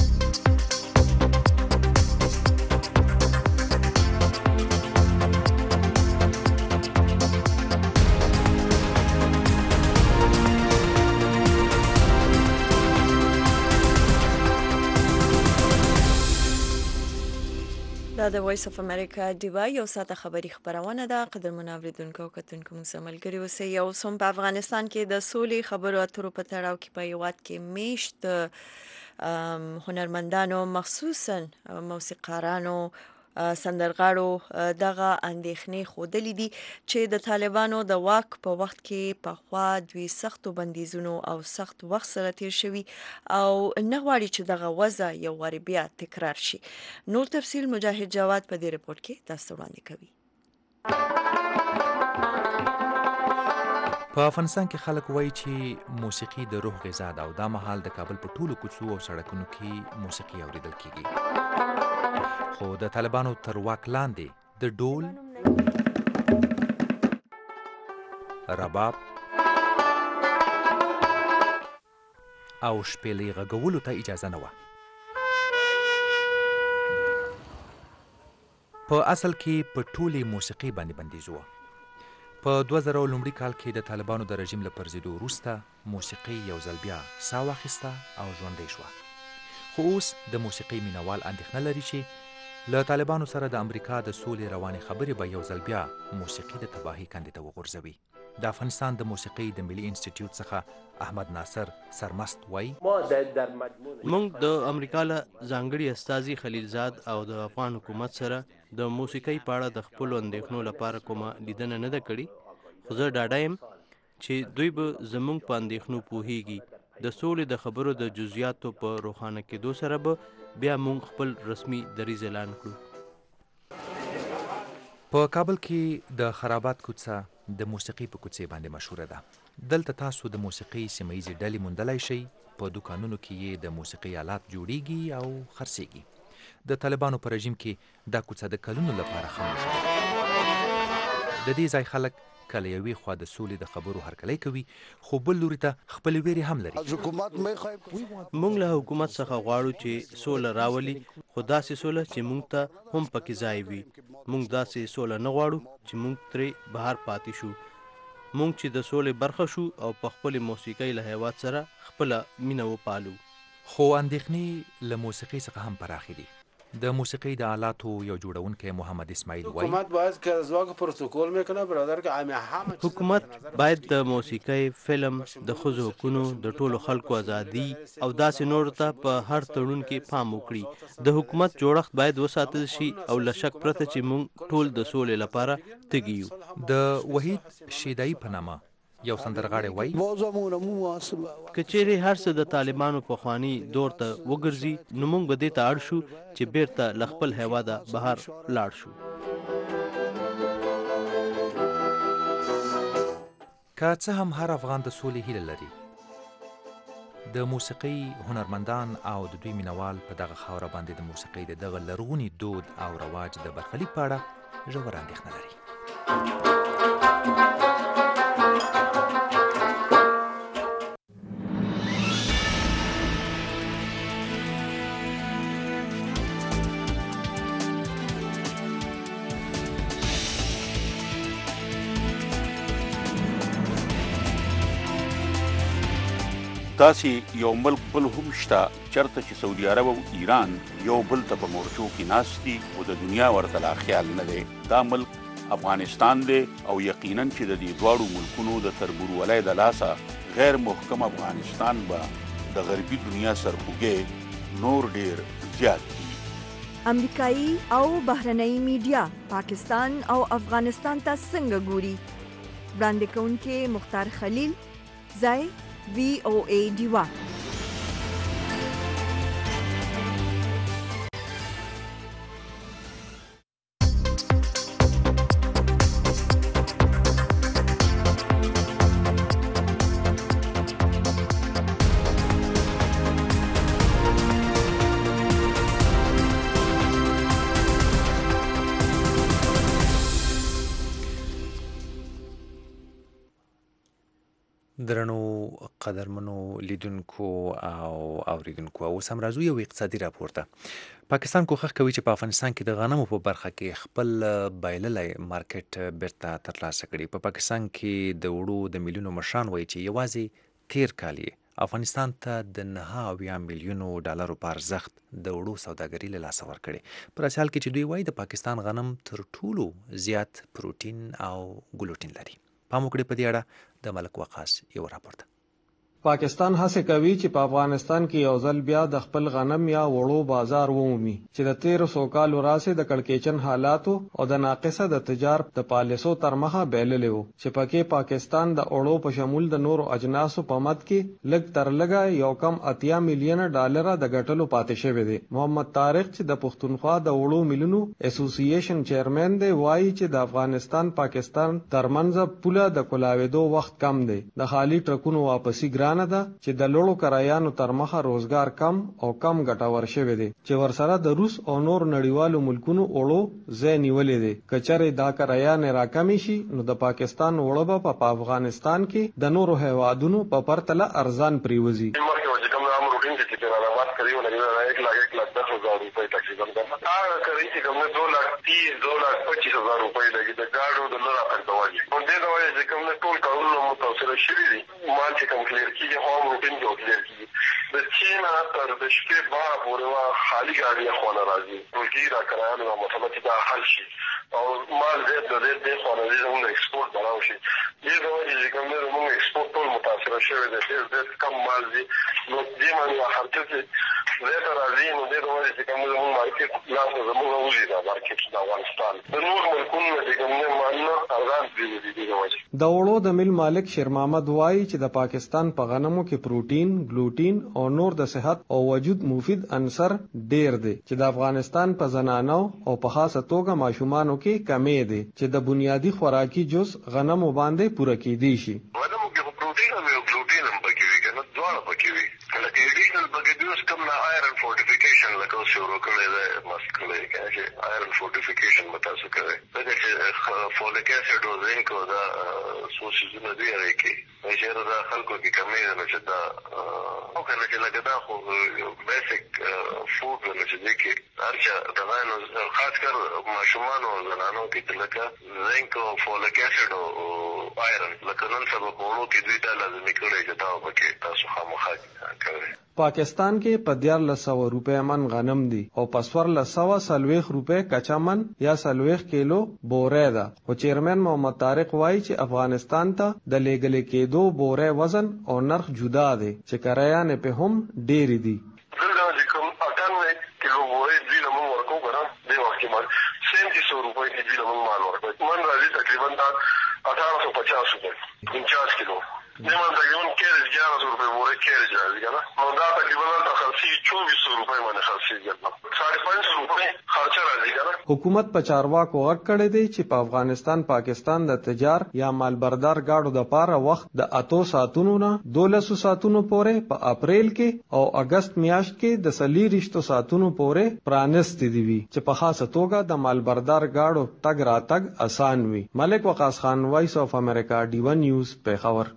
دا د وایس اف امریکا دیوا یو ساعته خبری خبرونه ده. قدرمن اوریدونکو او کتونکو موږ سره ملګري اوسئ. یو سم په افغانستان کې د سولې خبرو اترو په تړاو کې په یوات کې میشت هنرمندانو مخصوصا موسیقارانو سندرغاړو دغه اندېښنې ښودلې دي چې د طالبانو د واک په وخت کې پخوا دوی سختو بندیزونو او سخت وخت سره تیر شوي او نه غواړي چې دغه وضع یو وارې بیا تکرار شي. نور تفصیل مجاهد جواد په دې رپورټ کې تاسو وړاندې کوي. په افغانستان کې خلک وایي چې موسیقي د روح غذا ده او دا مهال د کابل په ټولو کوڅو او سړکونو کې موسیقي اوریدل کیږي. خو د طالبانو تر واک لاندې د ډول، رباب او شپېلۍ غږولو ته اجازه نه وه. په اصل کې په ټولې موسیقي باندې بندیز وه. په دوه زره لومړي کال کې د طالبانو د رژیم له پرځېدو وروسته موسیقي یو ځل بیا ساه واخیسته او ژوندۍ شوه. خو اوس د موسیقي مینوال اندېښنه لري چې له طالبانو سره د امریکا د سولې روانې خبرې به یو ځل بیا موسیقي د تباهۍ کندې ته وغورځوي. د افغانستان د موسیقي د ملي انسټیټیوټ څخه احمد ناصر سرمست وایي موږ د امریکا له ځانګړي استازي خلیلزاد او د افغان حکومت سره د موسیقۍ په اړه د خپلو اندېښنو لپاره کومه لیدنه نه ده کړې، خو زه ډاډه یم چې دوی به زموږ په اندېښنو پوهیږي. د سولې د خبرو د جزئیاتو په روښانه کېدو سره به بیا موږ خپل رسمي دریځ اعلان کړو. په کابل کې د خرابات کوڅه د موسیقي په کوڅې باندې مشهوره ده. دلته تاسو د موسیقي سیمه ییزې ډلې موندلی شئ. په دوکانونو کې یې د موسیقي آلات جوړیږي او خرڅیږي. د طالبانو په رژیم کې دا کوڅه د کلونو لپاره خاموشه ده. د دې ځای خلک کله یوې خوا د سولې د خبرو هرکلی کوي، خو بل لوري ته خپلې ویرې هم لري. موږ له حکومت څخه غواړو چې سوله راولي، خو داسې سوله چې موږ ته هم پکې ځای وي. موږ داسې سوله نه غواړو چې موږ ترې بهر پاتې شو. موږ چې د سولې برخه شو او په خپلې موسیقۍ له هیواد سره خپله مینه وپالو. خو اندېښنې له موسیقۍ څخه هم پراخې دي. د موسیقۍ د آلاتو یو جوړونکی محمد اسماعیل وایي حکومت باید که از واقع پروتکل میکنه برادر که همه حکومت باید د موسیقۍ، فلم، د ښځو حقونو، د ټولو خلکو ازادي او داسې نورو ته په هر تړون کې پام وکړي. د حکومت جوړښت باید وساتل شي او له شک پرته چې موږ ټول د سولې لپاره تږي یو. د وحید شیدایي په نامه یو سندرغاړی وایي که چیرې هر څه د طالبانو پخواني دور ته وګرځي نو موږ به دې ته اړ شو چې بیرته له خپل هیواده بهر لاړ شو. که څه هم هر افغان د سولې هیله لري، د موسیقي هنرمندان او د دوی مینوال په دغه خاوره باندې د موسیقي د دغه لرغوني دود او رواج د برخلیک په اړه ژوره اندېښنه لري. داسې یو ملک بل هم شته چېرته چې سعودي عرب او ایران یو بل ته په مورچو کې ناست دي او د دنیا ورته لا خیال نه دی. دا ملک افغانستان دی او یقینا چې د دې دواړو ملکونو د تربورولۍ د لاسه غیر محکم افغانستان به د غربي دنیا سرخوږی نور ډیر زیات دي. امریکایي او بهرنۍ میډیا پاکستان او افغانستان ته څنګه ګوري؟ وړاندې کوونکې مختار خلیل، ځای وی او ای ډیوا. درنو قدرمنو لیدونکو او اوریدونکو، اوس هم راځو یو اقتصادي راپور ته. پاکستان کوښښ کوي چې په افغانستان کې د غنمو په برخه کې خپل بایللی مارکیټ بیرته ترلاسه کړي. په پاکستان کې د وړو د میلیونو مشران وایي چې یوازې تیر کال یې افغانستان ته د نهه اویا میلیونو ډالرو په ارزښت د وړو سوداګري له لاسه ورکړې. په داسې حال کې چې دوی وایي د پاکستان غنم تر ټولو زیات پروټین او ګلوټین لري. پام وکړئ په دې اړه د ملک وقاص یو راپور ده. پاکستان هڅه کوي چې په افغانستان کې یو ځل بیا د خپل غنم یا وړو بازار ومومي چې د تیرو څو کالو راځي د کړکېچن حالاتو او د ناقصه د تجارت د پالیسو تر مخه بیللې وو چې پکې پاکستان د وړو په شمول د نورو اجناسو په مد کې لږ تر لږه یو کم اتیا میلیونه ډالر د ګټلو پاتې شوی دی. محمد طارق چې د پښتونخوا د وړو میلونو اسوسییشن چیرمن دی وایي چې د افغانستان پاکستان ترمنځ پوله د کولاوېدو وخت کم دی. د خالی ټرکونو واپسی ګران ده چې د لوړو کرایانو تر مخه روزګار کم او کم ګټور شوی دی چې ورسره د روس او نور نړیوالو ملکونو وړو ځای نیولې دی. کچره دا کرایانې راکمې شي نو د پاکستان وړو په افغانستان کې د نورو هیوادونو په پرتله ارزان پریوزي. करीब लगेगा एक लाख एक लाख दस हजार रुपए तकरीबन करना करी कि हमने दो लाख तीस दो लाख पच्चीस हजार रुपए लगी तो गाड़ो तो लड़ा तक दवाई और दे दवाई से हमने टोल कानून मुतासर शरी माल से कम क्लियर की होम रूटीन जो क्लियर की د چین تر د شپې بار پورې وا خالی ګاډي خونه راځي ټولګي را کرایا نو مطلب دا حل شي او مال دې د دې د خونه دې موږ ایکسپورت بناو شي دې نو چې کوم نو موږ ایکسپورت ټول متاثر شوی دی چې کم مال دي نو دې باندې حرکت زه تر راځي نو دې نو چې کوم نو موږ مارکیټ لا زموږ وځي دا مارکیټ د افغانستان د نور ملکونو چې کوم نو مال ارزان دي دې نو د وړو د مل مالک شیر محمد وایي چې د پاکستان په غنمو کې پروټین، ګلوټین او نور د صحت او وجود مفید عنصر ډیر دی چې د افغانستان په زنانو او په خاصه توګه ماشومانو کې کمی دی چې د بنیادی خوراکي جز غنمو باندې پوره کیدی شي. غنمو کې پروټین او ګلوټین هم پکې وي کنه دواړه پکې وي لکه ایډیشنل پکې دوس کوم نه آیرن فورټیفیکیشن لکه شروع کړی دی مست کړی کنه چې آیرن فورټیفیکیشن متاسو کوي دا چې فولیک اسید او زنک او دا سوسیزونه دی راکې چې دا خلکو کې کمی نه چې دا او کنه چې لکه دا خو بیسیک فود نه چې دي کې هرچا دا نو خاص کر ماشومان او زنانو کې لکه زنک او فولیک اسید او آیرن لکه نن سبا کوړو کې دوی ته لازمي کړی چې دا وکړي تاسو خامخا کوي. پاکستان کې په دیارلس سوه روپۍ من غنم دي او په څوارلس سوه څلوېښت روپۍ کچا من یا څلوېښت کیلو بورې ده. خو چیرمن محمد طارق وایي چې افغانستان ته د لیږلې کېدو بورې وزن او نرخ جدا دی چې کرایانې په هم ډېرې دي. دلته چې کوم اټانوي کیلو بورې دوی له موږ ورکوو که نه دې وخت کې مال سینتیس سو روپۍ کې دوی له موږ مال ورکوي من راځي تقریبا دا اٹھارہ سو پچاس روپۍ پنچاس کیلو من تقریبا کیرج گیارہ سو روپے بورے کیرج راځي کنه نو دا تقریبا د خرچي چوبیس سو روپے باندې خرچي ګرځي ساڑھے پانچ سو روپے خرچه راځي کنه. حکومت په چارواکو غږ کړی دی چې په افغانستان پاکستان د تجار یا مالبردار گاډو د پاره وخت د اتو ساتونو نه دولسو ساتونو پورې په اپریل کې او اگست میاشت کې د سلی رشتو ساتونو پورې پرانستې دي وي چې په خاصه توګه د مالبردار گاډو تګ راتګ آسان وي. ملک وقاص خان، وایس اف امریکا، ډی ون نیوز، پیښور.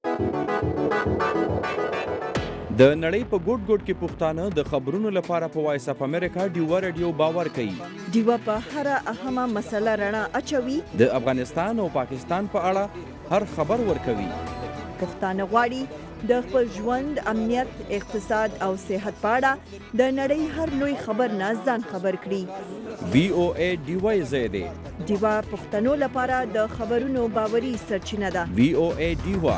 د نړۍ په ګوټ ګوټ کې پښتانه د خبرونو لپاره په وایس اف امریکا ډیوا رادیو باور کوي. ډیوا په هر اهمه مسله رڼا اچوي. د افغانستان او پاکستان په اړه هر خبر ورکوي. پښتانه غواړي د خپل ژوند، امنیت، اقتصاد او صحت په اړه د نړۍ هر لوی خبر نه ځان خبر کړي. وی او ای ډیوا زیاده ډیوا پښتنو لپاره د خبرونو باوري سرچینه ده. وی او ای ډیوا.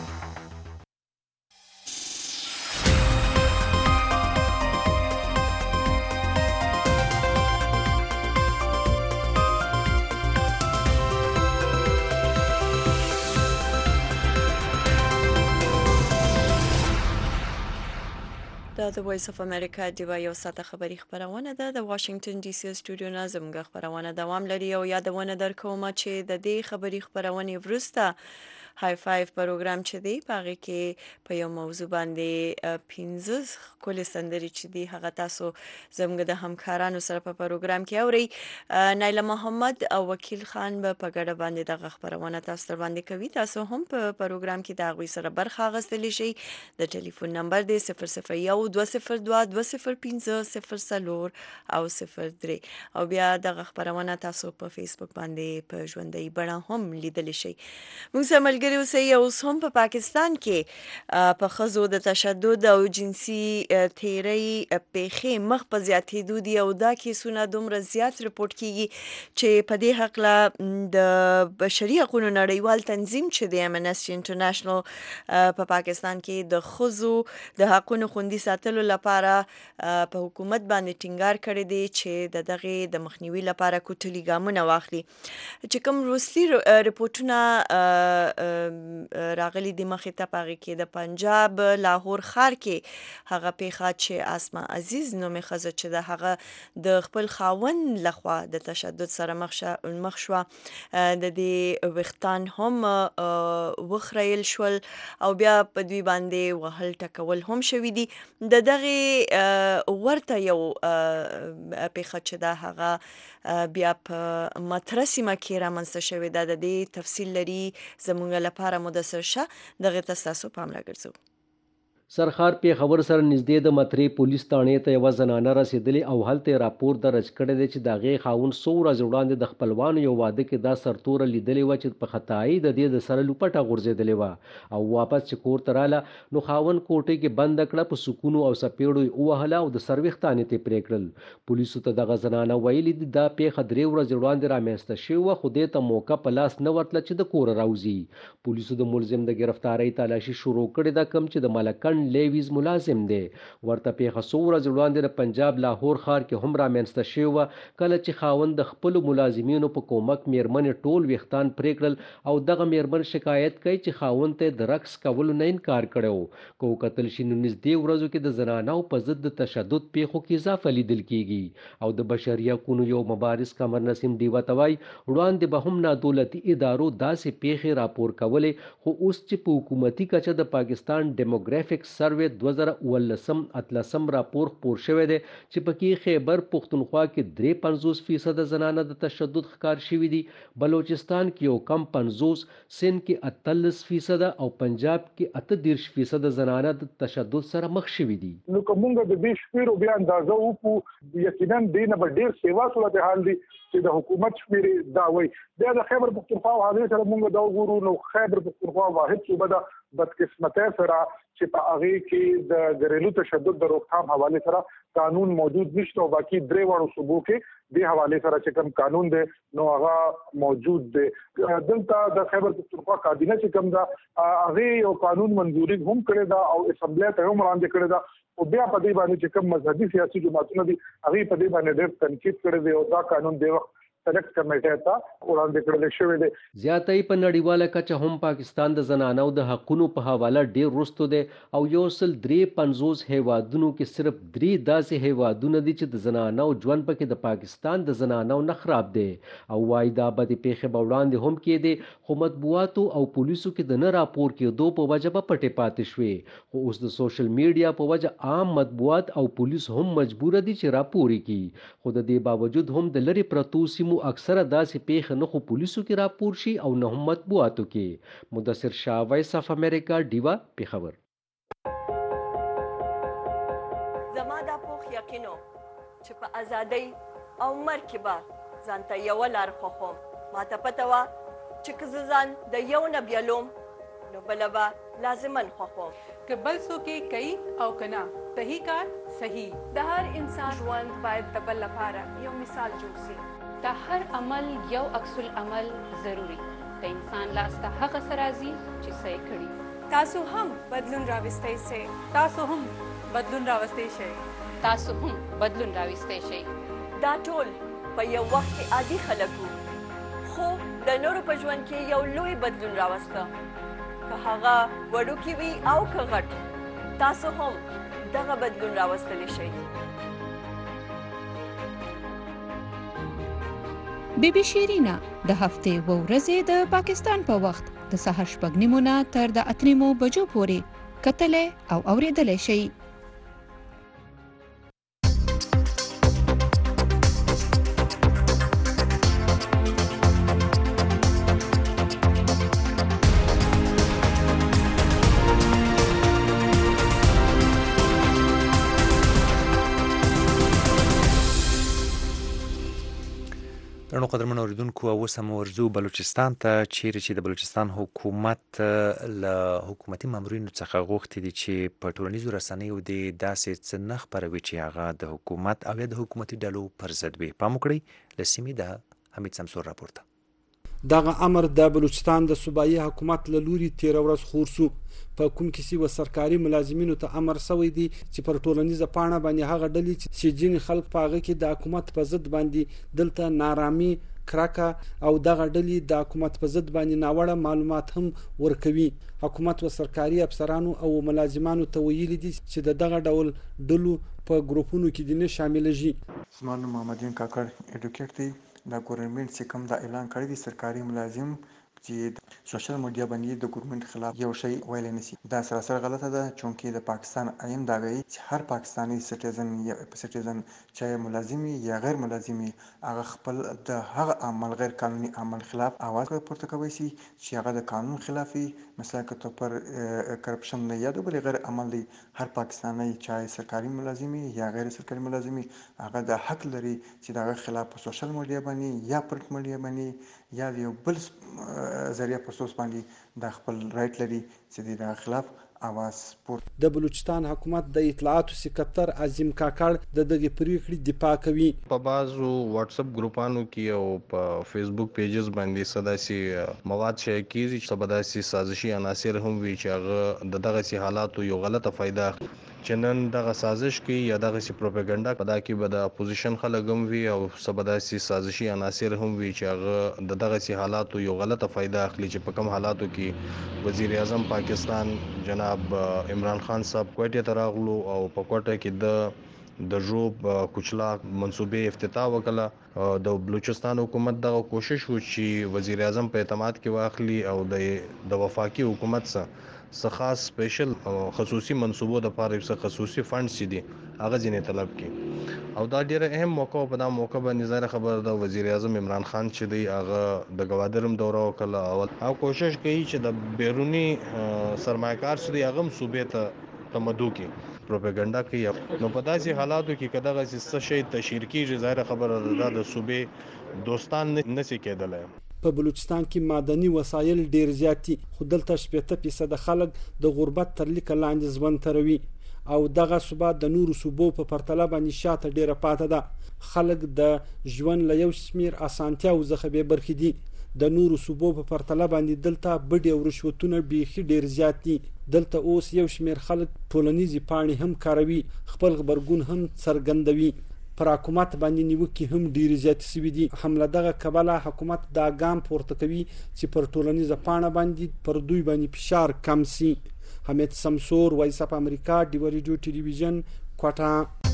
دا د وایس اف امریکا ډیوا یو ساعته خبری خبرونه ده. د واشنگټن ډي سي سټوډیو نه زموږ خبرونه دوام لري او یادونه درکوم چې د دې خبری خبرونه ورسته های فایو پروګرام چې دی پاره کې په یو موضوع باندې پنځه کول سندري چې دی هغه تاسو زموږ د همکارانو سره په پروګرام کې اوري. نایله محمد او وکیل خان به په ګډه باندې د خبرونه تاسو تر باندې کوي. تاسو هم په پروګرام کې د غوي سره برخه غستلی شي. د ټلیفون نمبر دی صفر صفر یو دوه صفر دوه دوه صفر پنځه صفر صفر او صفر درې او بیا د خبرونه تاسو په فیسبوک باندې په ژوندۍ بڼه هم لیدل شي. موږ سمل اوسئ. اوس هم په پاکستان کې په ښځو د تشدد او جنسي تیری پیښې مخ په زیاتېدو دي او دا کیسونه دومره زیات رپورټ کیږي چې په دې حق د بشري حقوقو نړیوال تنظیم چې د امنسټي انټرنیشنل په پاکستان کې د ښځو د حقوقو خوندي ساتلو لپاره په حکومت باندې ټینګار کړی دی چې د دغه د مخنیوي لپاره کوټلي ګامونه واخلي. چې کوم روسي رپورټونه راغلي د مخې ته پاغي کې د پنجاب لاهور ښار کې هغه پیښه چې اسما عزیز نومې ښځه چې د هغه د خپل خاوند لخوا د تشدد سره مخ شو د دې وختان هم وخریل شول او بیا په دوی باندې وهل ټکول هم شوې دي. د دغه ورته یو پیښه چې دا هغه بیا په مترسمه کې رامنځته شوې ده. د دې تفصیل لري زموږ لپاره مدثر شه دغه تاسو پام راګرځو. سرخار په خبر سره نږدې د مترې پولیس تانې ته یو زنانه رسیدلی او هلته راپور درج کړی دی چې دغه خاون سو ورځې وړاندې د خپلوانو یو واده کې دا سرتور لیدلی و چې په خدای د دې د سره لوپټه غورځېدلی و او واپس چې کور ته رااله نو خاون کوټې کې بند کړه په سکونو او سپېړو وهله او د سروختانې ته پرې کړل. پولیسو ته دغه زنانه ویلي دي دا پیښه درې ورځې وړاندې رامنځته شوې وه خو دې ته موقع په لاس نه ورتله چې د کوره راوځي. پولیسو د ملزم د ګرفتارۍ تلاشي شروع کړې ده کوم چې د ملکن لیویز ملازم دی. ورته پیښه څو ورځې وړاندې د پنجاب لاهور ښار کې هم رامنځته شوې وه کله چې خاوند د خپلو ملازمینو په کومک میرمنې ټول ویښتان پرې کړل او دغه میرمن شکایت کوي چې خاوند ته د رقص کولو نه انکار کړی و. که وکتل شي نو نږدې ورځو کې د زنانو په ضد د تشدد پیښو کې اضافه لیدل کیږي او د بشري حقوقو یو مبارز قمر نسیم ډیوه ته وایي وړاندې به هم نادولتي ادارو داسې پیښې راپور کولې خو اوس چې په حکومتي کچه د پاکستان ډیموګرافیک سروې دوه زره اوولسم اتلسم راپور خپور شوی دی چې پکې خیبر پښتونخوا کې درې پنځوس فیصد زنانه د تشدد ښکار شوي دي، بلوچستان کې یو کم پنځوس، سند کې اتلس فیصد او پنجاب کې اته دېرش فیصد زنانه د تشدد سره مخ شوي دي. نو که موږ د دې شمیرو بیا اندازه وکړو یقینا دې نه به ډېر سیوا صورتحال دي چې د حکومت شمیرې دا وایي. بیا د خیبر پښتونخوا حالې سره موږ دا وګورو نو خیبر پښتونخوا واحد صوبه ده بدقسمتۍ سره چې په هغې کې د ګریلو تشدد د روکتھام حوالې سره قانون موجود نشته او باقي درې واړو صوبو کې دې حوالې سره چې کوم قانون دی نو هغه موجود دی. دلته د خیبر پښتونخوا کابینه چې کوم ده هغې یو قانون منظوري هم کړې ده او اسمبلی ته هم وړاندې کړې ده او بیا په دې باندې چې کوم مذهبي سیاسي جماعتونه دي هغې په دې باندې ډېر تنقید کړی دی او دا قانون دې وخت سلیکټ کمیټې ته وړاندې کړل شوې ده. زیاتې په نړیواله کچه هم پاکستان د زنانو د حقونو په حواله ډیر وروسته دی او یو سل درې پنځوس هیوادونو کې صرف درې داسې هیوادونه دي چې د زنانو ژوند پکې د پاکستان د زنانو نه خراب دی او وايي دا بدې پیښې به وړاندې هم کېدې خو مطبوعاتو او پولیسو کې د نه راپور کېدو په وجه به پټې پاتې شوې. خو اوس د سوشل میډیا په وجه عام مطبوعات او پولیس هم مجبور دي چې راپور کړي. خو د دې باوجود هم د لرې پرتو سیمو اکثره داسې پیښې نه خو پولیسو کې راپور شي او نه هم مطبوعاتو کې. مدثر شاه، وایس اف امریکا، ډیوا، پیښور. زما دا پوخ یقینو چې په ازادۍ او مرګ کې به ځان ته یوه لار خوښوم. ماته پته وه چې که زه ځان د یو نه بیلوم نو بله به لازمن خوښوم. که بل څوک یې کوي او که نه صحیح کار صحیح. د هر انسان ژوند باید د بل لپاره یو مثال جوړ شي. د هر عمل یو عکس العمل ضروري. د انسان لاس ته هغه څه راځي چې څه یې کړي. تاسو هم بدلون راوستی سئ. تاسو هم بدلون راوستی شئ. تاسو هم بدلون راوستی شئ. دا ټول په یو وخت کې عادي خلک وو خو د نورو په ژوند کې یو لوی بدلون راوسته. که هغه وړوکی وي او که غټ، تاسو هم دغه بدلون راوستلی شئ. بی بی شیرینا د هفتې و ورځې د پاکستان په وخت د سهار شپږ نیمو نه تر د اته نیمو بجو پورې کتلی او اوریدلی شئ. درنو قدرمنو اوریدونکو، اوس هم ورځو بلوچستان ته چیرې چې د بلوچستان حکومت له حکومتي مامورینو څخه غوښتي دي چې په ټولنیزو رسنیو دې داسې څه نه خپروي چې هغه د حکومت او یا د حکومتي ډلو پر ضد وي. پام وکړئ، له سیمې د حمید سمسور راپورته. دغه امر د بلوچستان د صوبایي حکومت له لوري تیره ورځ خور شو. په کوم کسي و سرکاري ملازمینو ته امر شوی دی چې پر ټولنیزه پاڼه باندې هغه ډلې چې ځینې خلک په هغه کې د حکومت په ضد باندې دلته نارامي، کرکه او دغه ډلې د حکومت په ضد باندې ناوړه معلومات هم ورکوي. حکومت و سرکاري افسرانو او ملازمانو ته ویلي دي چې د دغه ډول ډلو په ګروپونو کې دي نه شامل شي. زما نوم محمدین کاکړ ایډوکیټ دی. د ګورنمنت چې کوم دا اعلان کړی دی سرکاري ملازم چې سوشل میډیا باندې د ګورنمنت خلاف یو شی ویل نشي، دا سراسر غلطه ده. چونکه د پاکستان ایم دا وایي چې هر پاکستانی سټیزن یا سټیزن چې ملازمي یا غیر ملازمي هغه خپل د هغه عمل غیر قانوني عمل خلاف आवाज پورته کوي چې هغه د قانون خلافي مثلا که تو پر کرپشن نه یا د بل غیر عمل دی. هر پاکستانی چې سرکاري ملازمي یا غیر سرکاري ملازمي هغه د حق لري چې دغه خلاف په سوشل میډیا باندې یا پرنٹ میډیا باندې یا یو بل ذریعہ په اساس باندې د خپل رائټ لري چې د خلاف आवाज پور. د بلوچستان حکومت د اطلاعاتو سکرټر عظیم کاکړ د دغه پریکړې دفاع کوي. په بازو واتس اپ ګروپانو کې او په فیسبوک پیجز باندې صداسي مواد شي کیږي چې صداسي سازشي عناصر هم وی چې هغه د دغه سي حالاتو یو غلطه فائدہ چنن دغه سازش کوي یا دغه سي پروپاګاندا په دا کې به د اپوزیشن خلک هم وی او صداسي سازشي عناصر هم وی چې هغه د دغه سي حالاتو یو غلطه فائدہ اخلي چې په کوم حالاتو کې وزیر اعظم پاکستان جناب عمران خان صاحب کوټه ته راغلو او په کوټه کې د د جوب کوچلا منصوبې افتتاح وکړه. د بلوچستان حکومت دغه کوشش و چې وزیر اعظم په اعتماد کې واخلي او د د وفاقي حکومت سره څه خاص سپیشل خصوصي منصوبو د پاره څه خصوصي فندز چې دي هغه ځینې طلب کړي او دا ډیره اهم موقع په دا موقع باندې ظاهر خبر د وزیر اعظم عمران خان چې دی هغه د گوادرم دوره وکړه او کوشش کوي چې د بیرونی سرمایکار چې دی هغه صوبې ته تمدو کې پروپاګاندا کوي. نو په داسې حالاتو کې کداغه څه شی تشهیر کیږي ظاهر خبره ده د صوبې دوستان نشي کېدلای. په بلوچستان کې معدني وسایل ډیر زیات دي خو دلته شپږ فیصد خلک د غربت تر لیک لاندې ژوند تروي او دغه صوبه د نورو صوبو په پرتله باندې شاته ډیره پاتې ده. خلک د ژوند له یو شمیر اسانتیاو څخه به برخې دي. د نورو صوبو په پرتله باندې دلته بډې او رشوتونه بیخي ډیر زیات دي. دلته اوس یو شمیر خلک ټولنیزي پاڼې هم کاروي، خپل خبرګون هم څرګندوي. پر حکومت باندې نیوکې هم ډېرې زیاتې شوي دي. هم له دغه کبله حکومت دا ګام پورته کوي چې پر ټولنیزه پاڼه باندې پر دوی باندې فشار کم سي. حمید سمسور، وایس اف امریکا، ډیو ریډیو ټلویزیون، کوټه.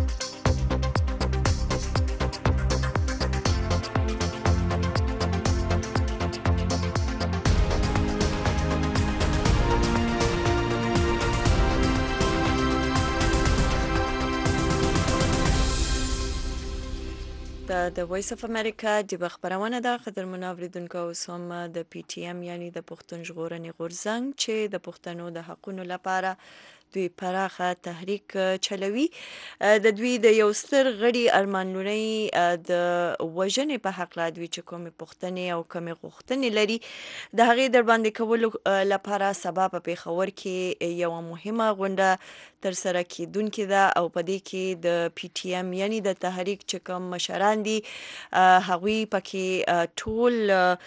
د وایس اف امریکا د خبرونه ده. قدرمن اوریدونکو، اوس هم د پی ټی ایم یعنی د پښتون ژغورنې غورځنګ چې د پښتنو د حقونو لپاره دوی پراخه تحریک چلوي. د دوی د یو ستر غړي ارمان لوري د وژنې په حق لا دوی چې کومې پوښتنې او کومې غوښتنې لري د هغې در باندې کولو لپاره سبا په پېښور کې یوه مهمه غونډه ترسره کیدونکې ده او په دې کې د پی ټی ایم یعنی د تحریک چې کوم مشران دي هغوی پکې ټول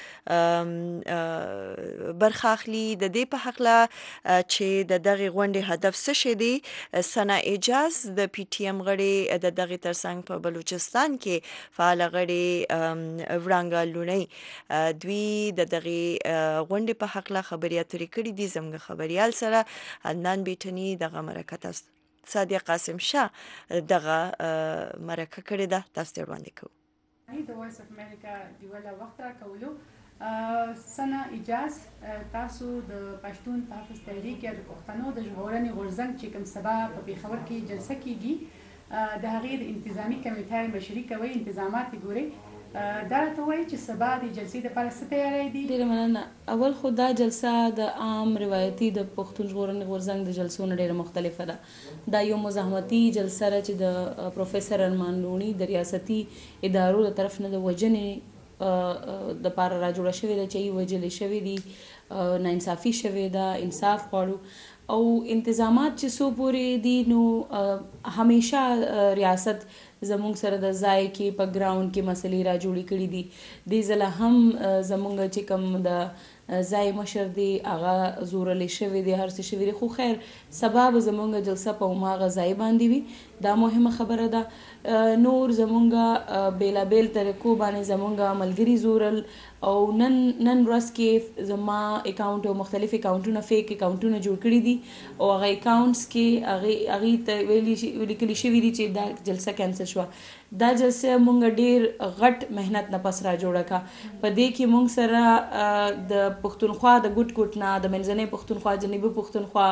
برخه اخلي. د دې په هکله چې د دغې غونډې هدف څه شی دی، ثنا اعجاز د پی ټی ایم غړي د دغې ترڅنګ په بلوچستان کې فعاله غړي وړانګه لونی دوی د دغې غونډې په هکله خبرې اترې کړي دي. زموږ خبریال سره عدنان بیټني دغه مرکه تاسو صادق قاسم شاه دغه مرکه کړې ده، تاسو ته وړاندې کوو. د وایس اف امریکا دیوله وخت را کولو ثنا اعجاز، تاسو د پښتون تحفظ تحریک یا د پښتنو د ژغورنې غورځنګ چې کوم سبا په پېښور کې جلسه کیږي د هغې د انتظامی کمیټې مشري کوي، انتظامات ګوري. دا راته وایي چې سبا د جلسې دپاره څه تیاری دي؟ ډېره مننه. اول خو دا جلسه د عام روایتي د پښتون ژغورنې غورځنګ د جلسو نه ډېره مختلفه ده. دا یو مزاحمتي جلسه ده چې د پروفیسر ارمان لوني د ریاستي ادارو له طرف نه د وژنې د پاره را جوړه شوې ده چې وجلې شوې دي، ناانصافي شوې ده، انصاف غواړو او انتظامات چې څو پورې دي نو همیشه ریاست زمونږ سره د ځای کې په ګراوند کې مسلې را جوړې کړي دي. دې ځله هم زمونږ چې کوم د ځای مشر دی هغه زورلې شوی دی، هر څه شوي دي، خو خیر سبا به زمونږ جلسه په هماغه ځای باندې وي. دا مهمه خبره ده. نور زمونږ بیلابیل طریقو باندې زمونږ ملګري زورل او نن نن ورځ کې زما اکاونټ او مختلف اکاونټونه فیک اکاونټونه جوړ کړي دي او هغه اکاونټس کې هغه هغې ته ویلي لیکلي شوي دي چې دا جلسه کینسل شوه. دا جلسه مونږ ډېر غټ محنت نه پس را جوړه کړه. په دې کې مونږ سره د پښتونخوا د ګوټ ګوټ نه د منځنۍ پښتونخوا، جنوبي پښتونخوا،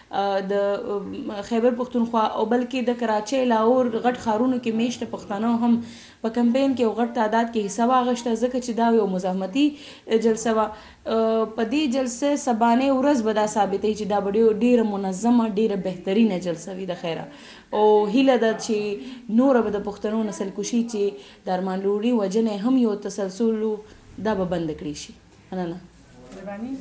د خیبر پښتونخوا او بلکې د کراچۍ، لاهور غټ ښارونو کې میشته پښتانه هم په کمپین کې یو غټ تعداد کې حصه واخیسته، ځکه چې دا یو مزاحمتي جلسه وه. په دې جلسه سبانۍ ورځ به دا ثابتوي چې دا به ډېره منظمه، ډېره بهترینه جلسه وي د خیره. او هیله ده چې نوره به د پښتنو نسل کشي چې د ارمان لوري وجنې هم یو تسلسل دا به بند کړي شي. مننه. مهرباني.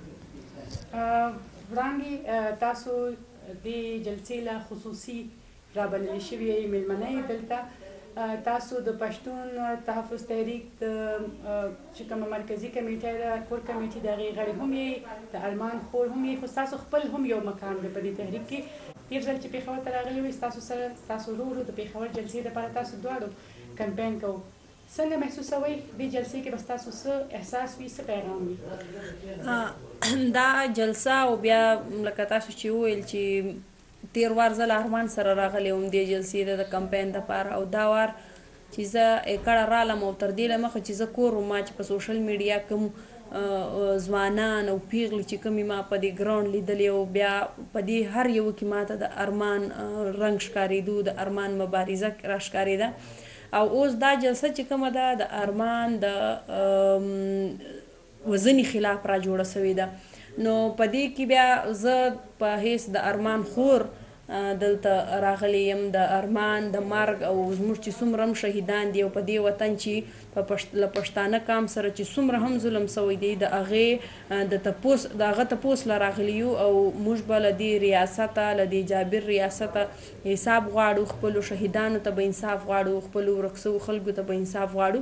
وړاندې تاسو د جلسې له خصوصي رابللې شوې مېلمنۍ دلته تاسو د پښتون تحفظ تحریک د چې کومه مرکزي کمیټه ده، کور کمیټې د هغې غړي هم یې، د ارمان خور هم یې، خو ستاسو خپل هم یو مقام دی په دې تحریک کې. تېر ځل چې پېښور ته راغلي وئ ستاسو سره ستاسو ورو ورو د پېښور جلسې دپاره تاسو دواړو کمپین کوو. څنګه محسوسوئ دې جلسې کې به ستاسو څه احساس وي، څه پیغام وي؟ دا جلسه او بیا لکه تاسو چې وویل چې تیر وار زه له ارمان سره راغلی وم دې جلسې د کمپین دپاره، او دا وار چې زه کړه رالم او تر دې له مخه چې زه کور وم، ما چې په سوشل میډیا کوم ځوانان او پیغلې چې کومې ما په دې ګراوند لیدلې او بیا په دې هر یو کې ماته د ارمان رنګ ښکارېدو، د ارمان مبارزه را ښکارېده. او اوس دا جلسه چې کومه ده د ارمان د وزنې خلاف را جوړه سوې ده. نو په دې کې بیا زه په حیث د ارمان خور دلته راغلی یم، د ارمان د مرګ او زموږ چې څومره هم شهیدان دي او په دې وطن چې په له پښتانه قام سره چې څومره هم ظلم سوی دی د هغې د تپوس د هغه تپوس له راغلي یو او موږ به له دې ریاسته له دې جابر ریاسته حساب غواړو، خپلو شهیدانو ته به انصاف غواړو، خپلو ورک سوو خلکو ته به انصاف غواړو.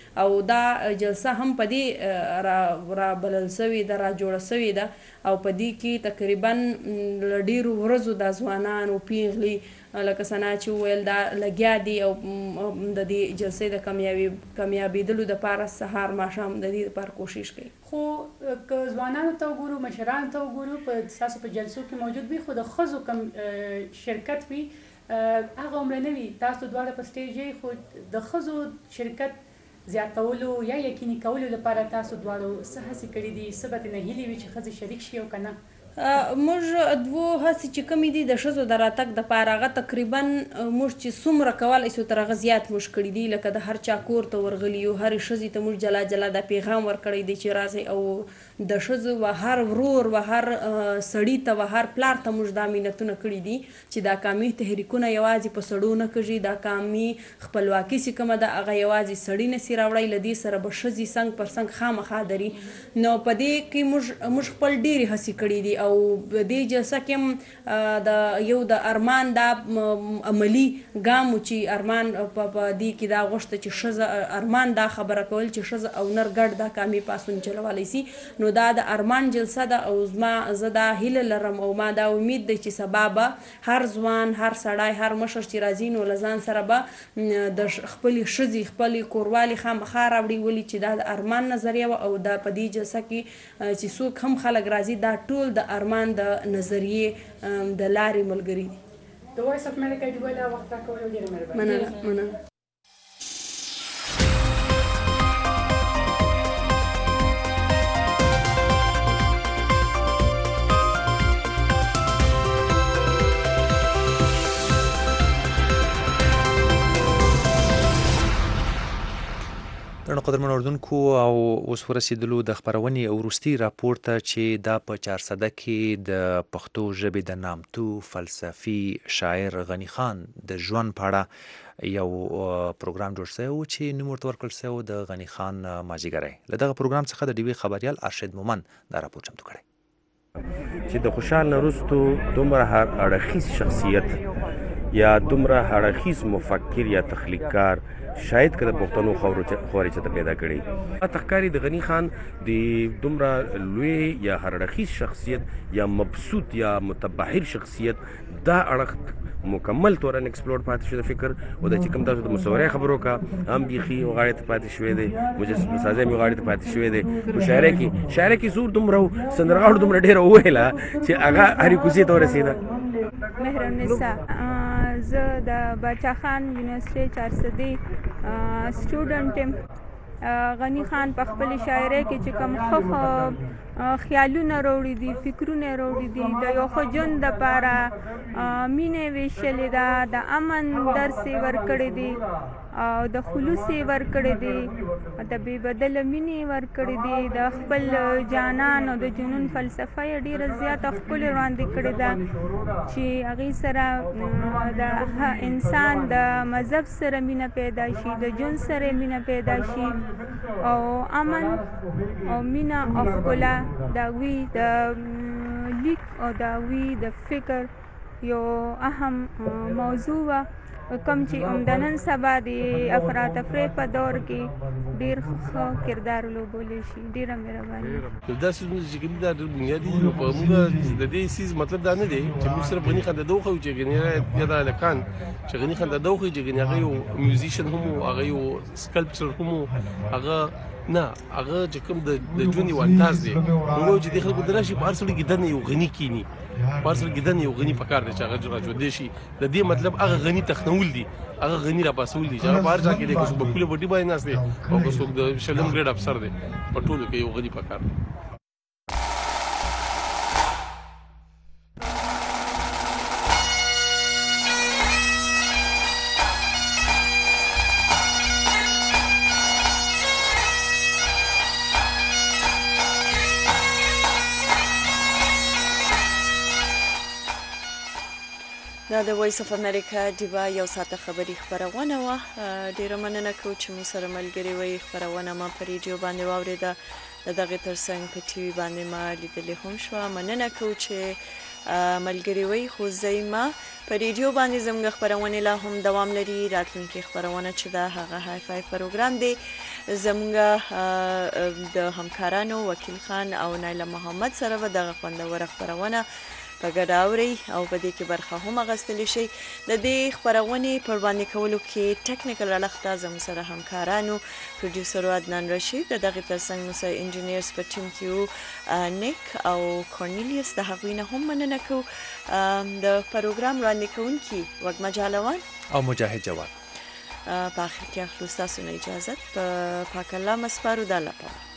او دا جلسه هم په دې را را بلل سوې ده، را جوړه سوې ده او په دې کې تقریبا له ډېرو ورځو دا ځوانان او پیغلې لکه ثنا چې وویل دا لګیا دي او د دې جلسې د کامیابي کامیابېدلو دپاره سهار ماښام د دې دپاره کوشش کوي. خو که ځوانانو ته وګورو، مشرانو ته وګورو، په ستاسو په جلسو کې موجود وي، خو د ښځو کم شرکت وي هغه عمره نه وي. تاسو دواړه په سټیج یې، خو د ښځو شرکت زیاتولو یا یقیني کولو لپاره تاسو دواړو څه هڅې کړي دي؟ څه به ترې هیلې وي چې ښځې شریک شي او که نه؟ موږ دوو هڅې چې کومې دي د ښځو د راتګ دپاره هغه تقریبا موږ چې څومره کولی سو تر هغه زیات موږ کړي دي. لکه د هر چا کور ته ورغلي یو، هرې ښځې ته موږ جلا جلا دا پیغام ورکړی دی چې راځئ او د ښځو و هر ورور و هر سړي ته و هر پلار ته موږ دا مینتونه کړي دي چې دا قامي تحریکونه یوازې په سړو نه کېږي، دا قامي خپلواکي چې کومه ده هغه یوازې سړي نسي راوړی، له دې سره به ښځې څنګ پر څنګ خامخا دري. نو په دې کې موږ موږ خپل ډېرې هڅې کړي دي او په دې جلسه کې هم د یو د ارمان دا عملي ګام چې ارمان په دې کې دا غوښته چې ښځه ارمان دا خبره کول چې ښځه او نر ګډ دا قامي پاڅون چلولی سي. نو دا د ارمان جلسه ده او زما زه دا هیله لرم او ما دا امید دی چې سبا به هر ځوان، هر سړی، هر مشر چې راځي نو له ځان سره به د خپلې ښځې خپلې کوروالې خامخا راوړي، ولې چې دا د ارمان نظریه وه او دا په دې جلسه کې چې څوک هم خلک راځي دا ټول د ارمان د نظریې د لارې ملګري دي. د وایس اف امریکا ډیوله وخت راکولو ډېره مهرباني. مننه مننه. درنو قدرمن اردوونکو او اوس ورسېدلو د خپرونې وروستي راپور ته چې دا په چارسده کې د پښتو ژبې د نامتو فلسفي شاعر غني خان د ژوند په اړه یو پروګرام جوړ شوی و چې نوم ورته ورکړل شوی د غني خان مازیګری. له دغه پروګرام څخه د ډیوي خبریال ارشد مومن دا راپور چمتو کړی چې د خوشحال نرستو دومره هر اړخیز شخصیت یا دومره هر اړخیز مفکر یا تخلیقکار شاید که د پښتنو خوري چې ته پیدا کړي. تخکاری د غني خان د دومره لوی یا هر اړخیز شخصیت یا مبسوط یا متبحر شخصیت دا اړخ مکمل طور ان ایکسپلور پاتې شو د فکر او د چې کوم تاسو د مصورې خبرو کا هم بيخي او غاړه ته پاتې شوې دي، مجسمه سازي مې غاړه ته پاتې شوې دي. په شاعرۍ کې شاعرۍ کې زور دومره سندرغاړو دومره ډېر وویله چې هغه هرې کوڅې ته ورسېده. مهرنسا زه د باچا خان یونیورسيټي چارسدي سټوډنټ یم. غني خان په خپل شاعرۍ کې چې کوم خو خیالونه راوړي دي، فکرونه راوړي دي، د یو ښه ژوند دپاره مینې ویشلې ده، د امن درس یې ورکړی دی او د خلوص یې ورکړی دی، د بې بدله مینې ورکړی دی، د خپل جانان او د جنون فلسفه یې ډېره زیاته ښکلې وړاندې کړې ده چې هغې سره د انسان د مذهب سره مینه پیدا شي، د ژوند سره مینه پیدا شي او امن او مینه او ښکلا د هغوی د لیک او د هغوی د فکر یو اهم موضوع وه، کوم چې عمدنن سبا د افراتفری په دور کې ډېر ښه کردار لوبولی شي. ډېره مهرباني. دا څیزونه چې کوم دا ډېر بنیادي دي، نو په موږ د دې څیز مطلب دا نه دی چې موږ صرف غني خان د ده وښیو چې ګنې یا دا هلکان چې غني خان د ده وښیي چې ګنې هغه یو میوزیشن هم و، هغه یو سکلپچر هم و، هغه نه هغه چې کوم د ژوند یو انداز دی. موږ وایو چې دې خلکو ته راشي په هر سړي کې دننه یو غني کیني، په هر سړي کې دننه یو غني پکار دی چې هغه راژوندی شي. د دې مطلب هغه غني تخنول دي، هغه غني راپاسول دي چې هغه په هر ځای کې دی، که څوک په پوله بټي باندې ناست دی او که څوک د شلم ګریډ افسر دی، په ټولو کې یو غني پکار دی. دا د وایس اف امریکا ډیوا یو ساعته خبري خبرونه وه. ډیره مننه کوم چې مو سره ملګري وي. خبرونه ما په ریډیو باندې واوریده. د دغه ترڅنګ په ټي وي باندې ما لیدلې هم شو. مننه کوم چې ملګری وي. خو زیما په ریډیو باندې زموږ خبرونه لا هم دوام لري. راتلونکي خبرونه چې دا هغه های فای پروګرام دی زموږ د همکارانو وکیل خان او نایله محمد سره به دغه خوندوره خبرونه په ګډه اوري او په دې کې برخه هم اخیستلی شي. د دې خبرونې پر وړاندې کولو کې ټیکنیکل اړخ زموږ سره همکارانو پروډوسر عدنان رشید، د دغې ترڅنګ مو سره انجینیرز په ټیم کې وو نیک او کورنیلیس. د هغوی نه هم مننه کوو. د پروګرام وړاندې کوونکي وږمه جالوان او مجاهد جواد. په آخر کې اخلو ستاسو نه اجازت په پاک الله مسپارو. د الله پاک.